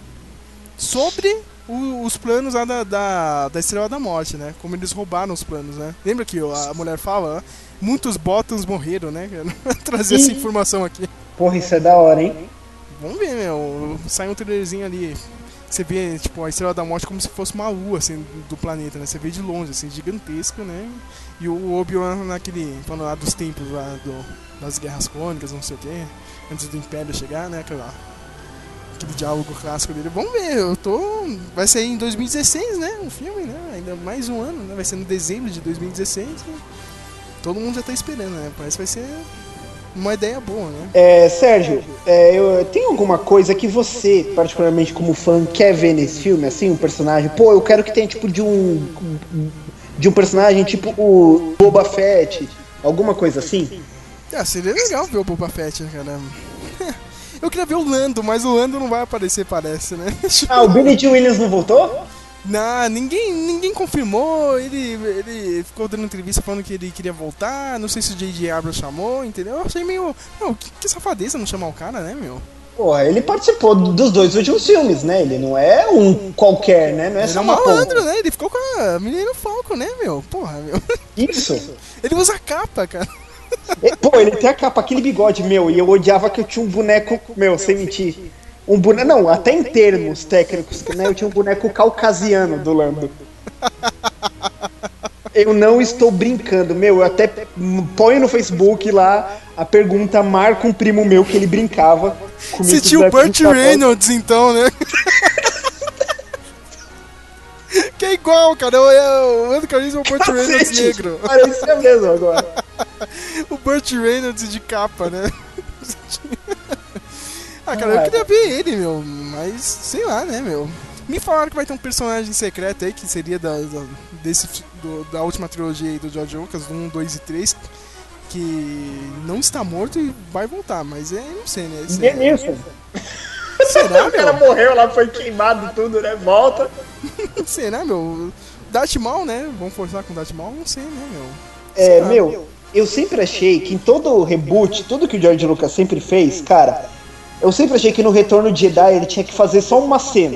S3: Sobre o, os planos lá da, da, da Estrela da Morte, né? Como eles roubaram os planos, né? Lembra que a mulher fala, né? Muitos Botans morreram, né? Trazer essa informação aqui.
S12: Porra, isso é da hora, hein?
S3: Vamos ver, meu, sai um trailerzinho ali. Você vê, tipo, a Estrela da Morte como se fosse uma lua, assim, do planeta, né? Você vê de longe, assim, gigantesco, né? E o Obi-Wan naquele, falando lá dos tempos lá do, das Guerras Clônicas, não sei o quê, antes do Império chegar, né? Aquela, aquele diálogo clássico dele. Vamos ver, eu tô... Vai sair em dois mil e dezesseis, né? Um filme, né? Ainda mais um ano, né? Vai ser no dezembro de dois mil e dezesseis. Né? Todo mundo já tá esperando, né? Parece que vai ser uma ideia boa, né?
S12: É, Sérgio, é, eu, tem alguma coisa que você, particularmente como fã, quer ver nesse filme, assim, um personagem? Pô, eu quero que tenha, tipo, de um... de um personagem tipo o Boba Fett, alguma coisa assim?
S3: É, seria legal ver o Boba Fett, né, cara? Eu queria ver o Lando, mas o Lando não vai aparecer, parece, né?
S12: Ah, o Billy Dee Williams não voltou?
S3: Não, ninguém, ninguém confirmou, ele, ele ficou dando entrevista falando que ele queria voltar, não sei se o J J Abrams chamou, entendeu? Eu achei meio... Meu, que, que safadeza não chamar o cara, né, meu?
S12: Porra, ele participou dos dois últimos filmes, né? Ele não é um qualquer, né? Não é
S3: ele
S12: só
S3: é um
S12: uma
S3: malandro,
S12: porra.
S3: né? Ele ficou com a menina Falcon, né, meu? Porra, meu.
S12: Isso.
S3: Ele usa capa, cara.
S12: Pô, ele tem a capa, aquele bigode, meu, e eu odiava que eu tinha um boneco, meu, sem mentir. Um boneco, não, até em termos técnicos, né? Eu tinha um boneco caucasiano do Lando. Eu não estou brincando, meu, eu até ponho no Facebook lá a pergunta, marca um primo meu que ele brincava comigo.
S3: Você tinha o Burt Reynolds, então, né? Que é igual, cara, o Lando Calrissian é o Burt Reynolds negro.
S12: Parecia mesmo agora.
S3: O Burt Reynolds de capa, né? Ah, cara, eu queria ver ele, meu, mas sei lá, né, meu. Me falaram que vai ter um personagem secreto aí, que seria da, da, desse, do, da última trilogia aí do George Lucas, do um, dois e três, que não está morto e vai voltar, mas é, não sei, né? Esse,
S12: Denilson.
S3: Será, meu?
S12: O cara morreu lá, foi queimado tudo, né? Volta.
S3: Será, meu? Darth Maul, né? Vamos forçar com Darth Maul? Não sei, né, meu?
S12: É, Será? meu, eu sempre achei que em todo reboot, tudo que o George Lucas sempre fez, cara, eu sempre achei que no Retorno de Jedi ele tinha que fazer só uma cena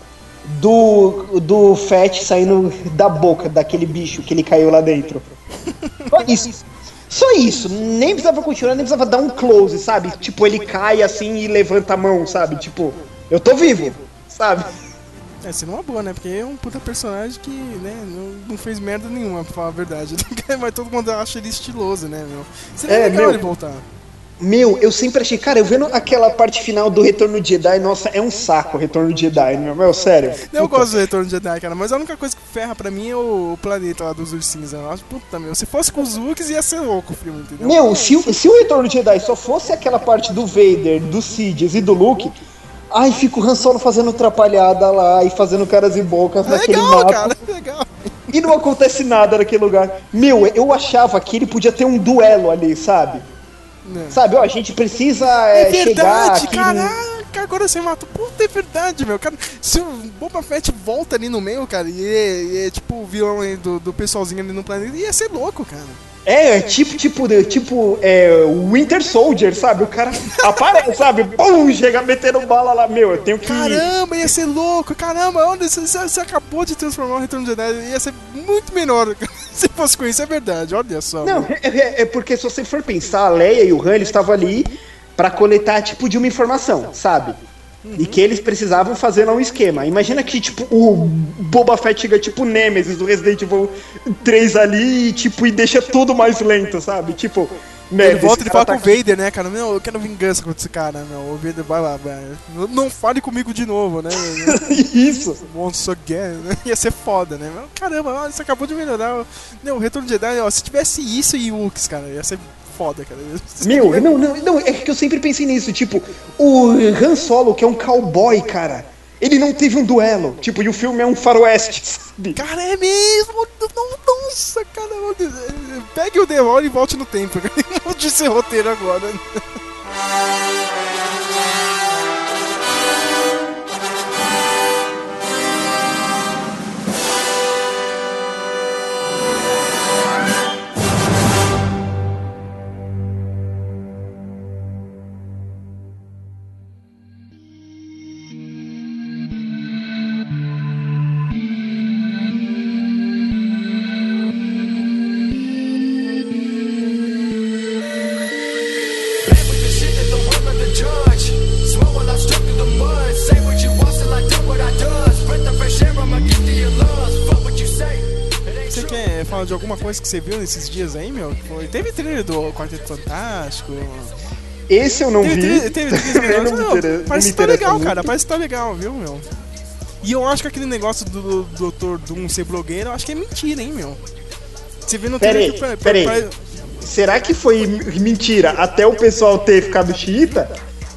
S12: do, do Fett saindo da boca daquele bicho que ele caiu lá dentro. Só isso. Só isso. Nem precisava continuar, nem precisava dar um close, sabe? Tipo, ele cai assim e levanta a mão, sabe? Tipo, eu tô vivo, sabe?
S3: É, seria uma boa, né? Porque é um puta personagem que, né, não, não fez merda nenhuma, pra falar a verdade. Mas todo mundo acha ele estiloso, né, meu? Seria
S12: é,
S3: legal
S12: meu,
S3: ele voltar.
S12: Meu, eu sempre achei, cara, eu vendo aquela parte final do Retorno de Jedi, nossa, é um saco o Retorno de Jedi, meu, meu sério.
S3: Eu puta. gosto do Retorno de Jedi, cara, mas a única coisa que ferra pra mim é o, o planeta lá dos ursinhos, eu acho, puta, meu, se fosse com os Lukes ia ser louco o filme, entendeu?
S12: Meu, se, se o Retorno de Jedi só fosse aquela parte do Vader, do Sidious e do Luke, ai, fica o Han Solo fazendo atrapalhada lá e fazendo caras e bocas
S3: é
S12: naquele
S3: legal,
S12: mapa.
S3: Cara, é legal.
S12: E não acontece nada naquele lugar. Meu, eu achava que ele podia ter um duelo ali, sabe? Não. Sabe, ó, a gente precisa é,
S3: é verdade,
S12: chegar aqui...
S3: Caraca, agora você matou. Puta, é verdade, meu. Cara, se o Boba Fett volta ali no meio, cara, e é, e é tipo o vilão aí do, do pessoalzinho ali no planeta, ia ser louco, cara.
S12: É, tipo, tipo, tipo, é, Winter Soldier, sabe? O cara aparece, sabe? Pum, chega metendo bala lá, meu, eu tenho que...
S3: Caramba, ia ser louco, caramba, onde você, você acabou de transformar o Retorno de Jedi, ia ser muito menor se fosse com isso, é verdade, olha só.
S12: Não, é, é, é porque se você for pensar, a Leia e o Han, eles estavam ali pra coletar, tipo, de uma informação, sabe? Uhum. E que eles precisavam fazer lá um esquema. Imagina que, tipo, o Boba Fett chega, tipo, Nemesis do Resident Evil três ali e, tipo, e deixa tudo mais lento, sabe? Tipo, Merda,
S3: ele volta e
S12: esse
S3: fala
S12: cara
S3: com
S12: tá
S3: o Vader, né, cara? Meu, eu quero vingança contra esse cara, meu. O Vader vai lá, velho. Não, não fale comigo de novo, né?
S12: Isso.
S3: Once again, né? Ia ser foda, né? Mas, caramba, olha, você acabou de melhorar. Não, o Retorno de Jedi, ó, se tivesse isso e Wookies, cara, ia ser foda, cara.
S12: Meu, não, não, não, é que eu sempre pensei nisso, tipo, o Han Solo, que é um cowboy, cara, ele não teve um duelo, tipo, e o filme é um faroeste, sabe?
S3: Cara, é mesmo! Nossa, cara, pegue o demônio e volte no tempo, cara. Não disse roteiro agora. De alguma coisa que você viu nesses dias aí, meu? Foi, teve trailer do Quarteto Fantástico.
S12: Esse eu não
S3: teve,
S12: vi.
S3: Teve, teve trailer do não, não, Parece que tá legal, muito. cara. Parece que tá legal, viu, meu? E eu acho que aquele negócio do, do doutor Doom ser blogueiro, eu acho que é mentira, hein, meu? Você vê no
S12: trailer.
S3: Peraí,
S12: peraí. Pera Será que foi mentira até o pessoal ter ficado xiita?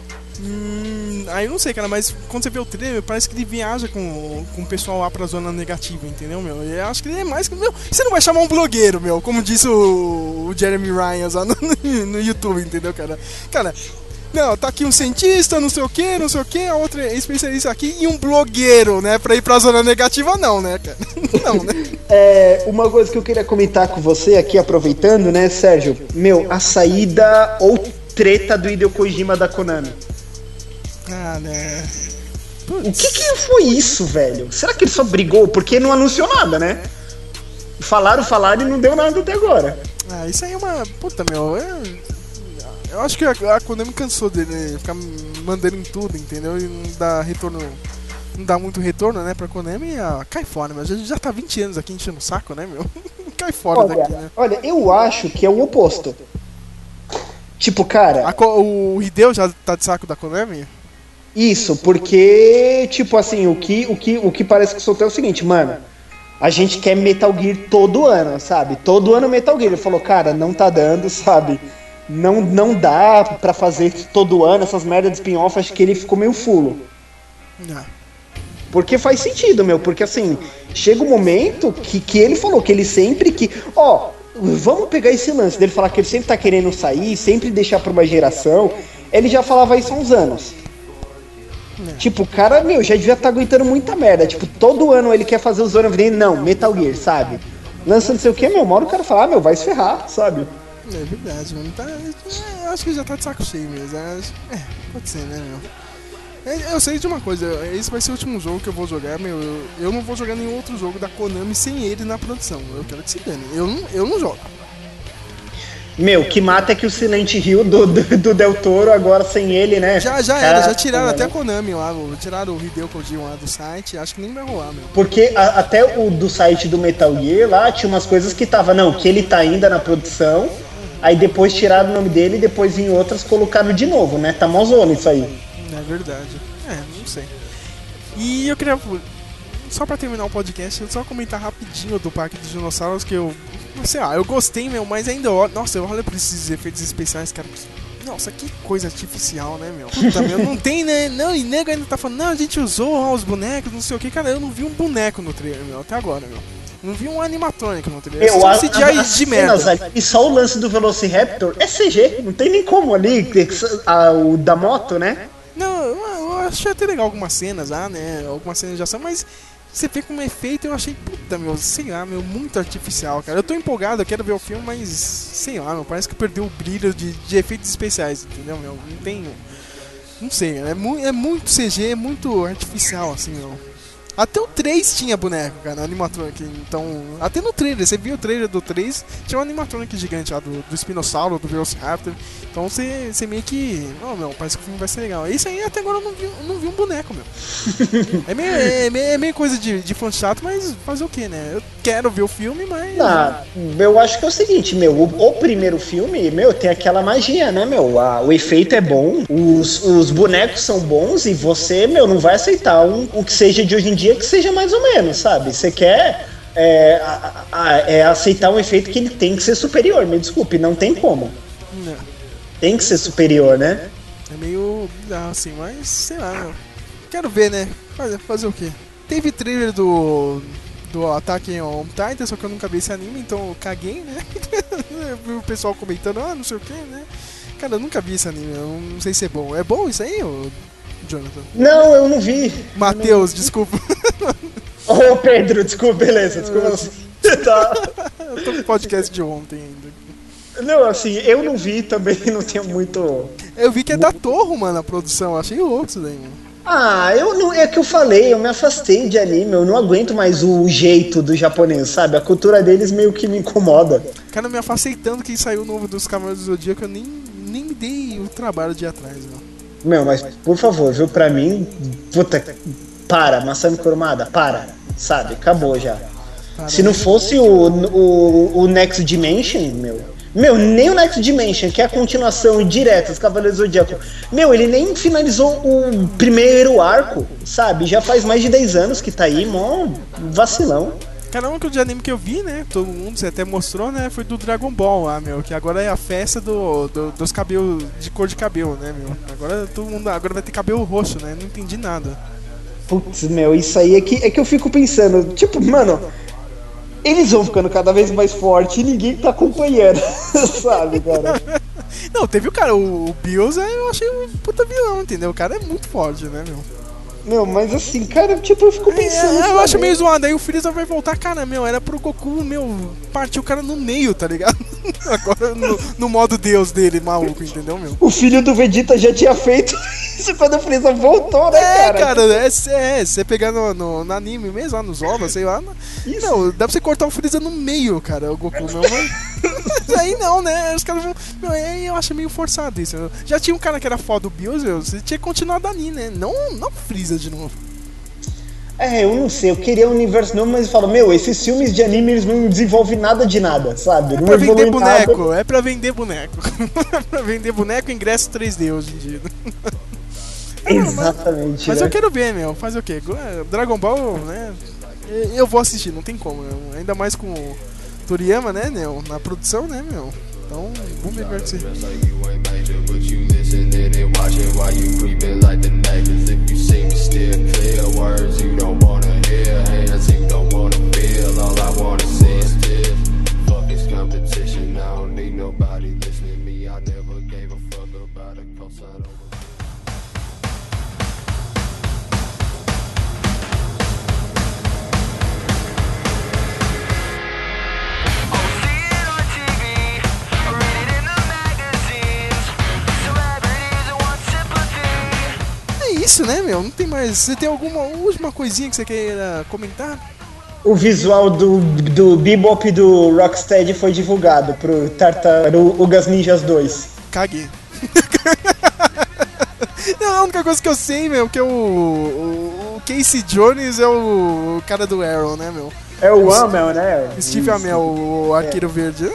S3: Hum, aí eu não sei, cara, mas quando você vê o trailer, parece que ele viaja com, com o pessoal lá pra zona negativa, entendeu, meu? Eu acho que ele é mais que. Meu, você não vai chamar um blogueiro, meu, como disse o, o Jeremy Ryan lá no, no YouTube, entendeu, cara? Cara, não, tá aqui um cientista, não sei o que, não sei o que, a outra é especialista aqui e um blogueiro, né, pra ir pra zona negativa, não, né, cara? Não, né?
S12: É, uma coisa que eu queria comentar com você aqui, aproveitando, né, Sérgio? Meu, a saída ou treta do Hideo Kojima da Konami.
S3: Ah, né?
S12: O que que foi isso, velho? Será que ele só brigou? Porque não anunciou nada, né? Falaram, falaram e não deu nada até agora.
S3: Ah, isso aí é uma... Puta, meu, eu, eu acho que a, a Konami cansou dele, né? Ficar mandando em tudo, entendeu? E não dá retorno... Não dá muito retorno, né, pra Konami. Ah, cai fora, mas a gente já tá vinte anos aqui enchendo o saco, né, meu? Cai fora
S12: olha,
S3: daqui, né?
S12: Olha, eu acho que é o oposto. Tipo, cara...
S3: A, o Hideo já tá de saco da Konami?
S12: Isso, porque, tipo assim, o que, o que, o que parece que soltou é o seguinte, mano, a gente quer Metal Gear todo ano, sabe? Todo ano Metal Gear. Ele falou, cara, não tá dando, sabe? Não, não dá pra fazer todo ano essas merdas de spin-off, acho que ele ficou meio fulo.
S3: Não.
S12: Porque faz sentido, meu, porque assim, chega um momento que, que ele falou que ele sempre que, ó, vamos pegar esse lance dele falar que ele sempre tá querendo sair, sempre deixar pra uma geração, ele já falava isso há uns anos. É. Tipo, o cara, meu, já devia estar tá aguentando muita merda. Tipo, todo ano ele quer fazer o Zona Avenida. Não, Metal Gear, sabe? Lança não sei o que, meu, uma hora o cara fala, ah, meu, vai se ferrar, sabe?
S3: É verdade, mano. Tá, é, eu acho que já tá de saco cheio mesmo. É, é pode ser, né, meu? É, eu sei de uma coisa, esse vai ser o último jogo que eu vou jogar, meu. Eu, eu não vou jogar nenhum outro jogo da Konami sem ele na produção. Eu quero que se dane. Eu não, eu não jogo.
S12: Meu, que mata é que o Silent Hill do, do, do Del Toro, agora sem ele, né?
S3: Já, já era, já tiraram até a Konami lá, tiraram o Hideo Kojima lá do site, acho que nem vai rolar, meu.
S12: Porque a, até o do site do Metal Gear lá tinha umas coisas que tava, não, que ele tá ainda na produção, aí depois tiraram o nome dele e depois em outras colocaram de novo, né? Tá mozona isso aí.
S3: É verdade. É, não sei. E eu queria, só pra terminar o podcast, eu só comentar rapidinho do Parque dos Dinossauros, que eu, sei lá, eu gostei, meu, mas ainda, olho, nossa, eu olho pra esses efeitos especiais, cara, nossa, que coisa artificial, né, meu? Puta, meu, não tem, né, não, e nego ainda tá falando, não, a gente usou ó, os bonecos, não sei o que, cara, eu não vi um boneco no trailer, meu, até agora, meu. Não vi um animatrônico no trailer.
S12: Eu acho
S3: C G I de merda.
S12: E só o lance do Velociraptor é C G, não tem nem como ali, a, o da moto, né?
S3: Não, eu, eu achei até legal algumas cenas lá, né? Algumas cenas de ação, mas você vê como efeito eu achei, puta, meu, sei lá, meu, muito artificial, cara. Eu tô empolgado, eu quero ver o filme, mas sei lá, meu, parece que perdeu o brilho de, de efeitos especiais, entendeu, meu? Não tem. Não sei, é, mu é muito C G, é muito artificial, assim, meu. Até o três tinha boneco, cara, animatronic. Então, até no trailer, você viu o trailer do três, tinha um animatronic gigante lá, do, do Espinossauro, do Velociraptor. Então você, você meio que... Oh, meu, parece que o filme vai ser legal. Isso aí até agora eu não vi, não vi um boneco, meu. É meio, é, meio, é meio coisa de, de fã chato, mas fazer o que, né? Eu quero ver o filme, mas...
S12: Não, eu acho que é o seguinte, meu, o, o primeiro filme, meu, tem aquela magia, né, meu? A, o efeito é bom, os, os bonecos são bons e você, meu, não vai aceitar um, o que seja de hoje em dia que seja mais ou menos, sabe? Você quer é, a, a, é aceitar um efeito que ele tem que ser superior, me desculpe, não tem como.
S3: Não.
S12: Tem que ser superior, né?
S3: É meio bizarro assim, mas sei lá, meu. Quero ver, né? Fazer, fazer o quê? Teve trailer do... do Attack on Titan, só que eu nunca vi esse anime, então eu caguei, né? Eu vi o pessoal comentando, ah, não sei o que, né? Cara, eu nunca vi esse anime, eu não sei se é bom. É bom isso aí, ô Jonathan?
S12: Não, eu não vi.
S3: Matheus, desculpa.
S12: Ô, oh, Pedro, desculpa, beleza, desculpa. Tá.
S3: Eu tô com o podcast de ontem ainda.
S12: Não, assim, eu não vi também, não tenho muito...
S3: Eu vi que é da Torre, mano, a produção, achei louco isso daí, mano.
S12: Ah, eu não, é que eu falei, eu me afastei de anime, eu não aguento mais o jeito do japonês, sabe? A cultura deles meio que me incomoda.
S3: Cara, eu me afastei tanto que saiu o novo dos Cavaleiros do Zodíaco, eu nem, nem me dei o trabalho de ir atrás, mano.
S12: Meu, mas por favor, viu, pra mim, puta, para, Masami Kurumada, para, sabe? Acabou já. Para, Se não fosse o, o, o Next Dimension, meu... Meu, nem o Next Dimension, que é a continuação direta dos Cavaleiros do Zodíaco, meu, ele nem finalizou o primeiro arco, sabe? Já faz mais de dez anos que tá aí, mó vacilão.
S3: Caramba, que o de anime que eu vi, né? Todo mundo, você até mostrou, né? Foi do Dragon Ball lá, meu. Que agora é a festa do, do, dos cabelos, de cor de cabelo, né, meu? Agora todo mundo agora vai ter cabelo roxo, né? Não entendi nada.
S12: Putz, meu, isso aí é que, é que eu fico pensando, tipo, mano... Eles vão ficando cada vez mais fortes e ninguém tá acompanhando, sabe, cara?
S3: Não, teve o cara, o, o Bills, eu achei um puta vilão, entendeu? O cara é muito forte, né, meu?
S12: Meu, mas assim, cara, tipo, eu fico pensando...
S3: É, eu acho meio zoado, aí o Freeza vai voltar, cara, meu, era pro Goku, meu, partir o cara no meio, tá ligado? Agora no, no modo Deus dele, maluco, entendeu, meu?
S12: O filho do Vegeta já tinha feito isso quando o Freeza voltou, né,
S3: é,
S12: cara?
S3: cara, é, é, você pegar no, no, no anime mesmo, lá nos ovos, sei lá, isso. Não, dá pra você cortar o Freeza no meio, cara, o Goku, não, mas... aí não, né, os caras vão... Meu, aí eu acho meio forçado isso, meu. Já tinha um cara que era foda do Bills, meu, você tinha que continuar dali, né, não, não Freeza de novo.
S12: É, eu não sei, eu queria um universo novo, mas eu falo, meu, esses filmes de anime eles não desenvolvem nada de nada, sabe?
S3: É
S12: não
S3: pra vender boneco,
S12: nada.
S3: é pra vender boneco. É pra vender boneco e ingresso três D hoje em dia.
S12: Exatamente.
S3: Mas, mas
S12: né?
S3: eu quero ver, meu, fazer o quê? Dragon Ball, né? Eu vou assistir, não tem como, meu. Ainda mais com o Toriyama, né, meu? Na produção, né, meu? Então, vamos ver o que vai ser. Isso, né, meu? Não tem mais. Você tem alguma última coisinha que você queira comentar?
S12: O visual do, do Bebop do Rocksteady foi divulgado pro Tartarugas Ninjas dois.
S3: Caguei. Não, a única coisa que eu sei, meu, que é o, o, o Casey Jones é o, o cara do Arrow, né, meu?
S12: É o Amel, né?
S3: Steve Amell, o arqueiro é. verde.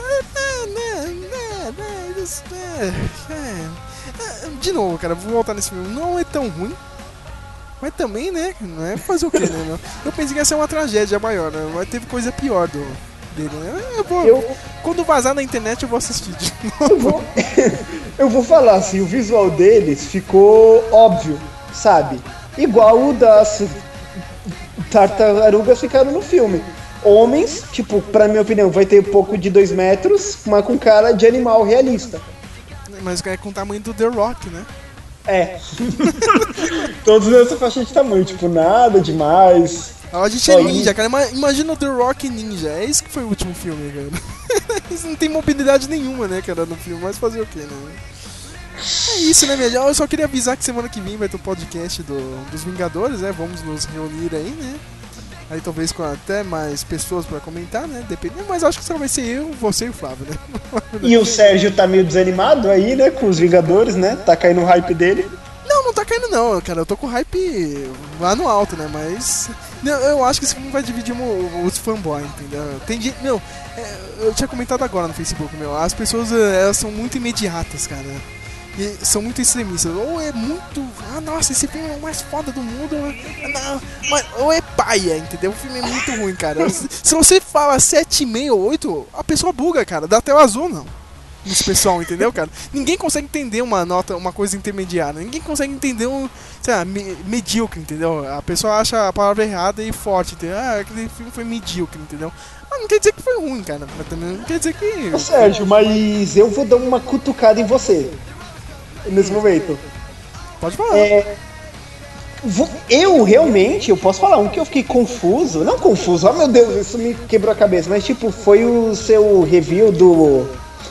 S3: De novo, cara, vou voltar nesse filme. Não é tão ruim, mas também, né? Não é fazer o quê, né? Meu? Eu pensei que ia ser uma tragédia maior, né? Mas teve coisa pior do, dele, né? Eu vou, eu... Quando vazar na internet, eu vou assistir de novo.
S12: Eu vou, eu vou falar assim: o visual deles ficou óbvio, sabe? Igual o das tartarugas ficaram no filme. Homens, tipo, pra minha opinião, vai ter pouco de dois metros, mas com cara de animal realista.
S3: Mas é com o tamanho do The Rock, né?
S12: É. Todos nessa faixa de tamanho, tipo, nada demais.
S3: A gente é ninja, cara. Imagina o The Rock ninja. É isso que foi o último filme, cara. Isso não tem mobilidade nenhuma, né, cara, no filme. Mas fazer o quê, né? É isso, né, meu? Eu só queria avisar que semana que vem vai ter um podcast do, dos Vingadores, né? Vamos nos reunir aí, né? Aí talvez com até mais pessoas pra comentar, né? Dependendo, mas acho que só vai ser eu, você e o Flávio, né?
S12: E o Sérgio tá meio desanimado aí, né? Com os Vingadores, né? Tá caindo o hype dele.
S3: Não, não tá caindo não, cara. Eu tô com hype lá no alto, né? Mas eu, eu acho que esse filme vai dividir os fanboys, entendeu? Tem gente, meu, é, eu tinha comentado agora no Facebook, meu. As pessoas, elas são muito imediatas, cara. E são muito extremistas. Ou é muito. Ah, nossa, esse filme é o mais foda do mundo. Não, mas, ou é paia, entendeu? O filme é muito ruim, cara. Se você fala sete e meio ou oito, a pessoa buga, cara. Dá até o azul, não. Esse pessoal, entendeu, cara? Ninguém consegue entender uma nota, uma coisa intermediária. Ninguém consegue entender um, sei lá, me, medíocre, entendeu? A pessoa acha a palavra errada e forte, entendeu? Ah, aquele filme foi medíocre, entendeu? Ah, não quer dizer que foi ruim, cara. Mas também não quer dizer que...
S12: Ô, Sérgio, mas eu vou dar uma cutucada em você. Nesse momento.
S3: Pode falar.
S12: É, eu realmente, eu posso falar um que eu fiquei confuso. Não confuso, oh meu Deus, isso me quebrou a cabeça. Mas tipo, foi o seu review do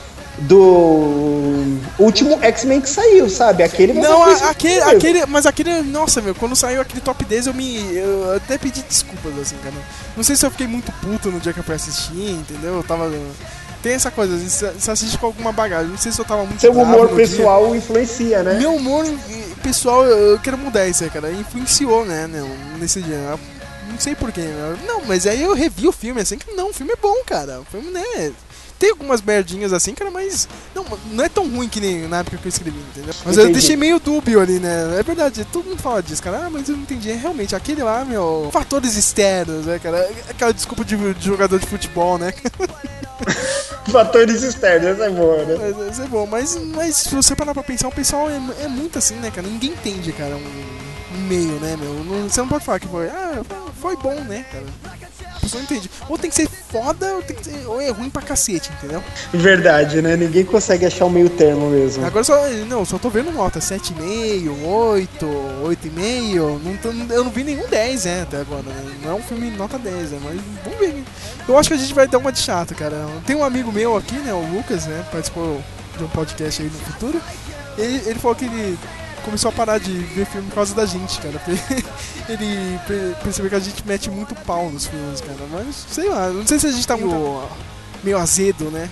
S12: do último X-Men que saiu, sabe? Aquele você
S3: Não,
S12: fez
S3: a, aquele, aquele, mas aquele, nossa, meu, quando saiu aquele top dez eu me, eu até pedi desculpas, assim, cara. Não sei se eu fiquei muito puto no dia que eu fui assistir, entendeu? Eu tava... Tem essa coisa, você assiste com alguma bagagem. Não sei se eu tava muito...
S12: Seu humor pessoal dia. influencia, né?
S3: Meu humor pessoal, eu quero mudar isso aí, cara. Influenciou, né, né nesse dia. Não sei porquê, né? Não, mas aí eu revi o filme, assim, que não, o filme é bom, cara. O filme, né... Tem algumas merdinhas assim, cara, mas não, não é tão ruim que nem na época que eu escrevi, entendeu? Mas entendi. Eu deixei meio dúbio ali, né? É verdade, todo mundo fala disso, cara. Ah, mas eu não entendi. É realmente, aquele lá, meu... Fatores externos, né, cara? Aquela desculpa de, de jogador de futebol, né?
S12: Fatores externos, essa é boa, né?
S3: Mas, essa é bom, mas, mas se você parar pra pensar, o pessoal é, é muito assim, né, cara? Ninguém entende, cara, um, um meio, né, meu? Não, você não pode falar que foi... Ah, foi bom, né, cara? A pessoa não entende. Ou tem que ser foda, ou, tem que ser, ou é ruim pra cacete, entendeu?
S12: Verdade, né? Ninguém consegue achar o meio termo mesmo.
S3: Agora só, não, só tô vendo nota sete e meio, oito, oito e meio. Não tô, eu não vi nenhum dez, né, até agora. Né? Não é um filme nota dez, né? Mas vamos ver. Eu acho que a gente vai dar uma de chato, cara. Tem um amigo meu aqui, né, o Lucas, né? Participou de um podcast aí no futuro. Ele, ele falou que ele começou a parar de ver filme por causa da gente, cara. Ele percebeu que a gente mete muito pau nos filmes, cara. Mas, sei lá, não sei se a gente tá meio, meio azedo, né?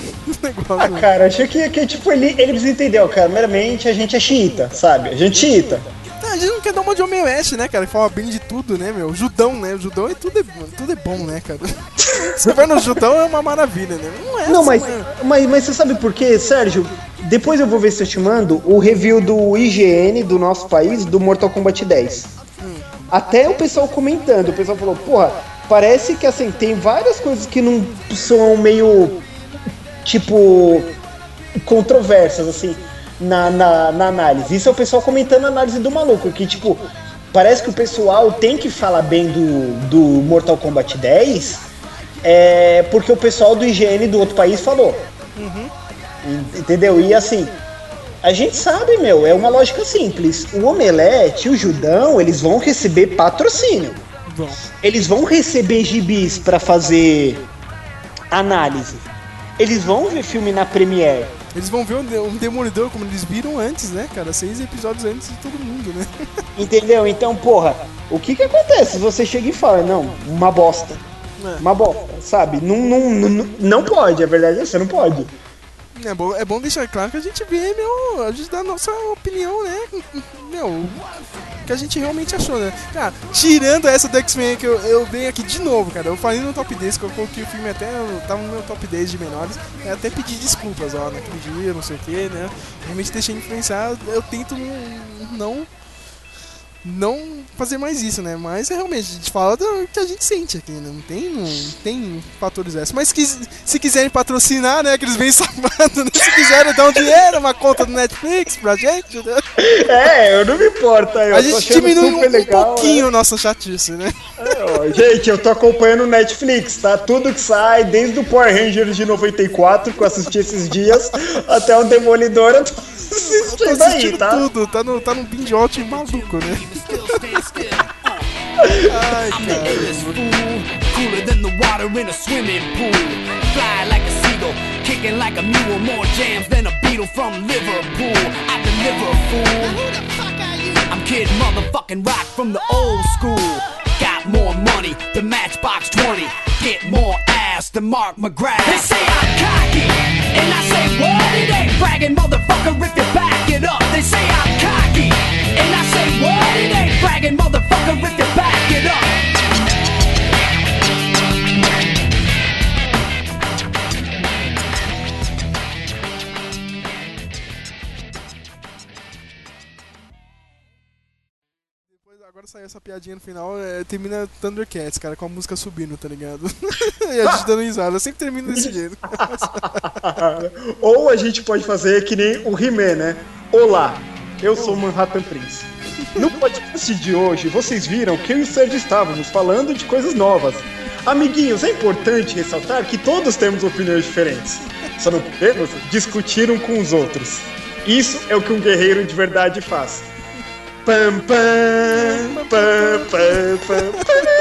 S12: Ah, cara, achei que, que tipo, ele, ele precisa entender, cara. Meramente a gente é xiita, sabe? A gente é xiita.
S3: A gente não quer dar uma de Homem West, né, cara? Que fala bem de tudo, né, meu? Judão, né? O judão é tudo, é, tudo é bom, né, cara? Você vai no judão é uma maravilha, né? Não é
S12: Não,
S3: assim,
S12: mas,
S3: né?
S12: mas, mas você sabe por quê, Sérgio? Depois eu vou ver se eu te mando o review do I G N do nosso país do Mortal Kombat dez. Hum. Até o pessoal comentando, o pessoal falou, porra, parece que assim, tem várias coisas que não são meio, tipo, controversas, assim. Na, na, na análise. Isso é o pessoal comentando a análise do maluco, que tipo, parece que o pessoal tem que falar bem do, do Mortal Kombat dez, é, porque o pessoal do I G N do outro país falou. Uhum. Entendeu? E assim, a gente sabe, meu, é uma lógica simples. O Omelete e o Judão, eles vão receber patrocínio. Bom. Eles vão receber gibis pra fazer análise. Eles vão ver filme na Premiere.
S3: Eles vão ver um Demolidor como eles viram antes, né, cara? Seis episódios antes de todo mundo, né?
S12: Entendeu? Então, porra, o que que acontece se você chega e fala, não, uma bosta. É. Uma bosta, sabe? Não, não, não, não pode, a verdade é que você não pode.
S3: É bom, é bom deixar claro que a gente vê, meu, a gente dá a nossa opinião, né? Meu, que a gente realmente achou, né? Cara, tirando essa do X-Men que eu, eu venho aqui de novo, cara. Eu falei no top dez, que eu coloquei o filme até, tava no meu top dez de menores. Eu até pedi desculpas, ó, naquele dia, não sei o que, né? Realmente deixei influenciar, eu tento não... não fazer mais isso, né? Mas é realmente, a gente fala do que a gente sente aqui, né? Não tem, não tem fatores esses. Mas que, se quiserem patrocinar, né? Que eles vêm sabendo, né? Se quiserem dar um dinheiro, uma conta do Netflix pra gente, né?
S12: É, eu não me importo. Eu
S3: a gente diminui um, legal, um pouquinho o né? nosso chatice, né?
S12: É, ó, gente, eu tô acompanhando o Netflix, tá? Tudo que sai, desde o Power Rangers de noventa e quatro, que eu assisti esses dias, até o Demolidor, eu tô assistindo, eu tô assistindo aí, tá?
S3: tudo, tá no, tá no binge watching maluco, né? Ai, cara.
S13: cooler than the water in a swimming pool. Fly like a seagull, kicking like a mule. More jams than a Beatle from Liverpool. I deliver, fool. Now who the fuck are you? I'm Kid Motherfucking Rock from the old school. Got more money than Matchbox twenty. Get more ass than Mark McGrath. They say I'm cocky, and I say what? It ain't bragging, motherfucker, if you back it up. They say I'm cocky, and I say what? It ain't bragging, motherfucker, if you back it up.
S3: Agora saiu essa piadinha no final, é, termina Thundercats, cara, com a música subindo, tá ligado? E a gente dando risada, sempre termina desse jeito.
S4: Ou a gente pode fazer que nem o He-Man, né? Olá, eu sou o Manhattan Prince. No podcast de hoje, vocês viram que eu e o Sérgio estávamos falando de coisas novas. Amiguinhos, é importante ressaltar que todos temos opiniões diferentes. Só não podemos discutir um com os outros. Isso é o que um guerreiro de verdade faz. Pam, pam, pam, pam, pam, pam.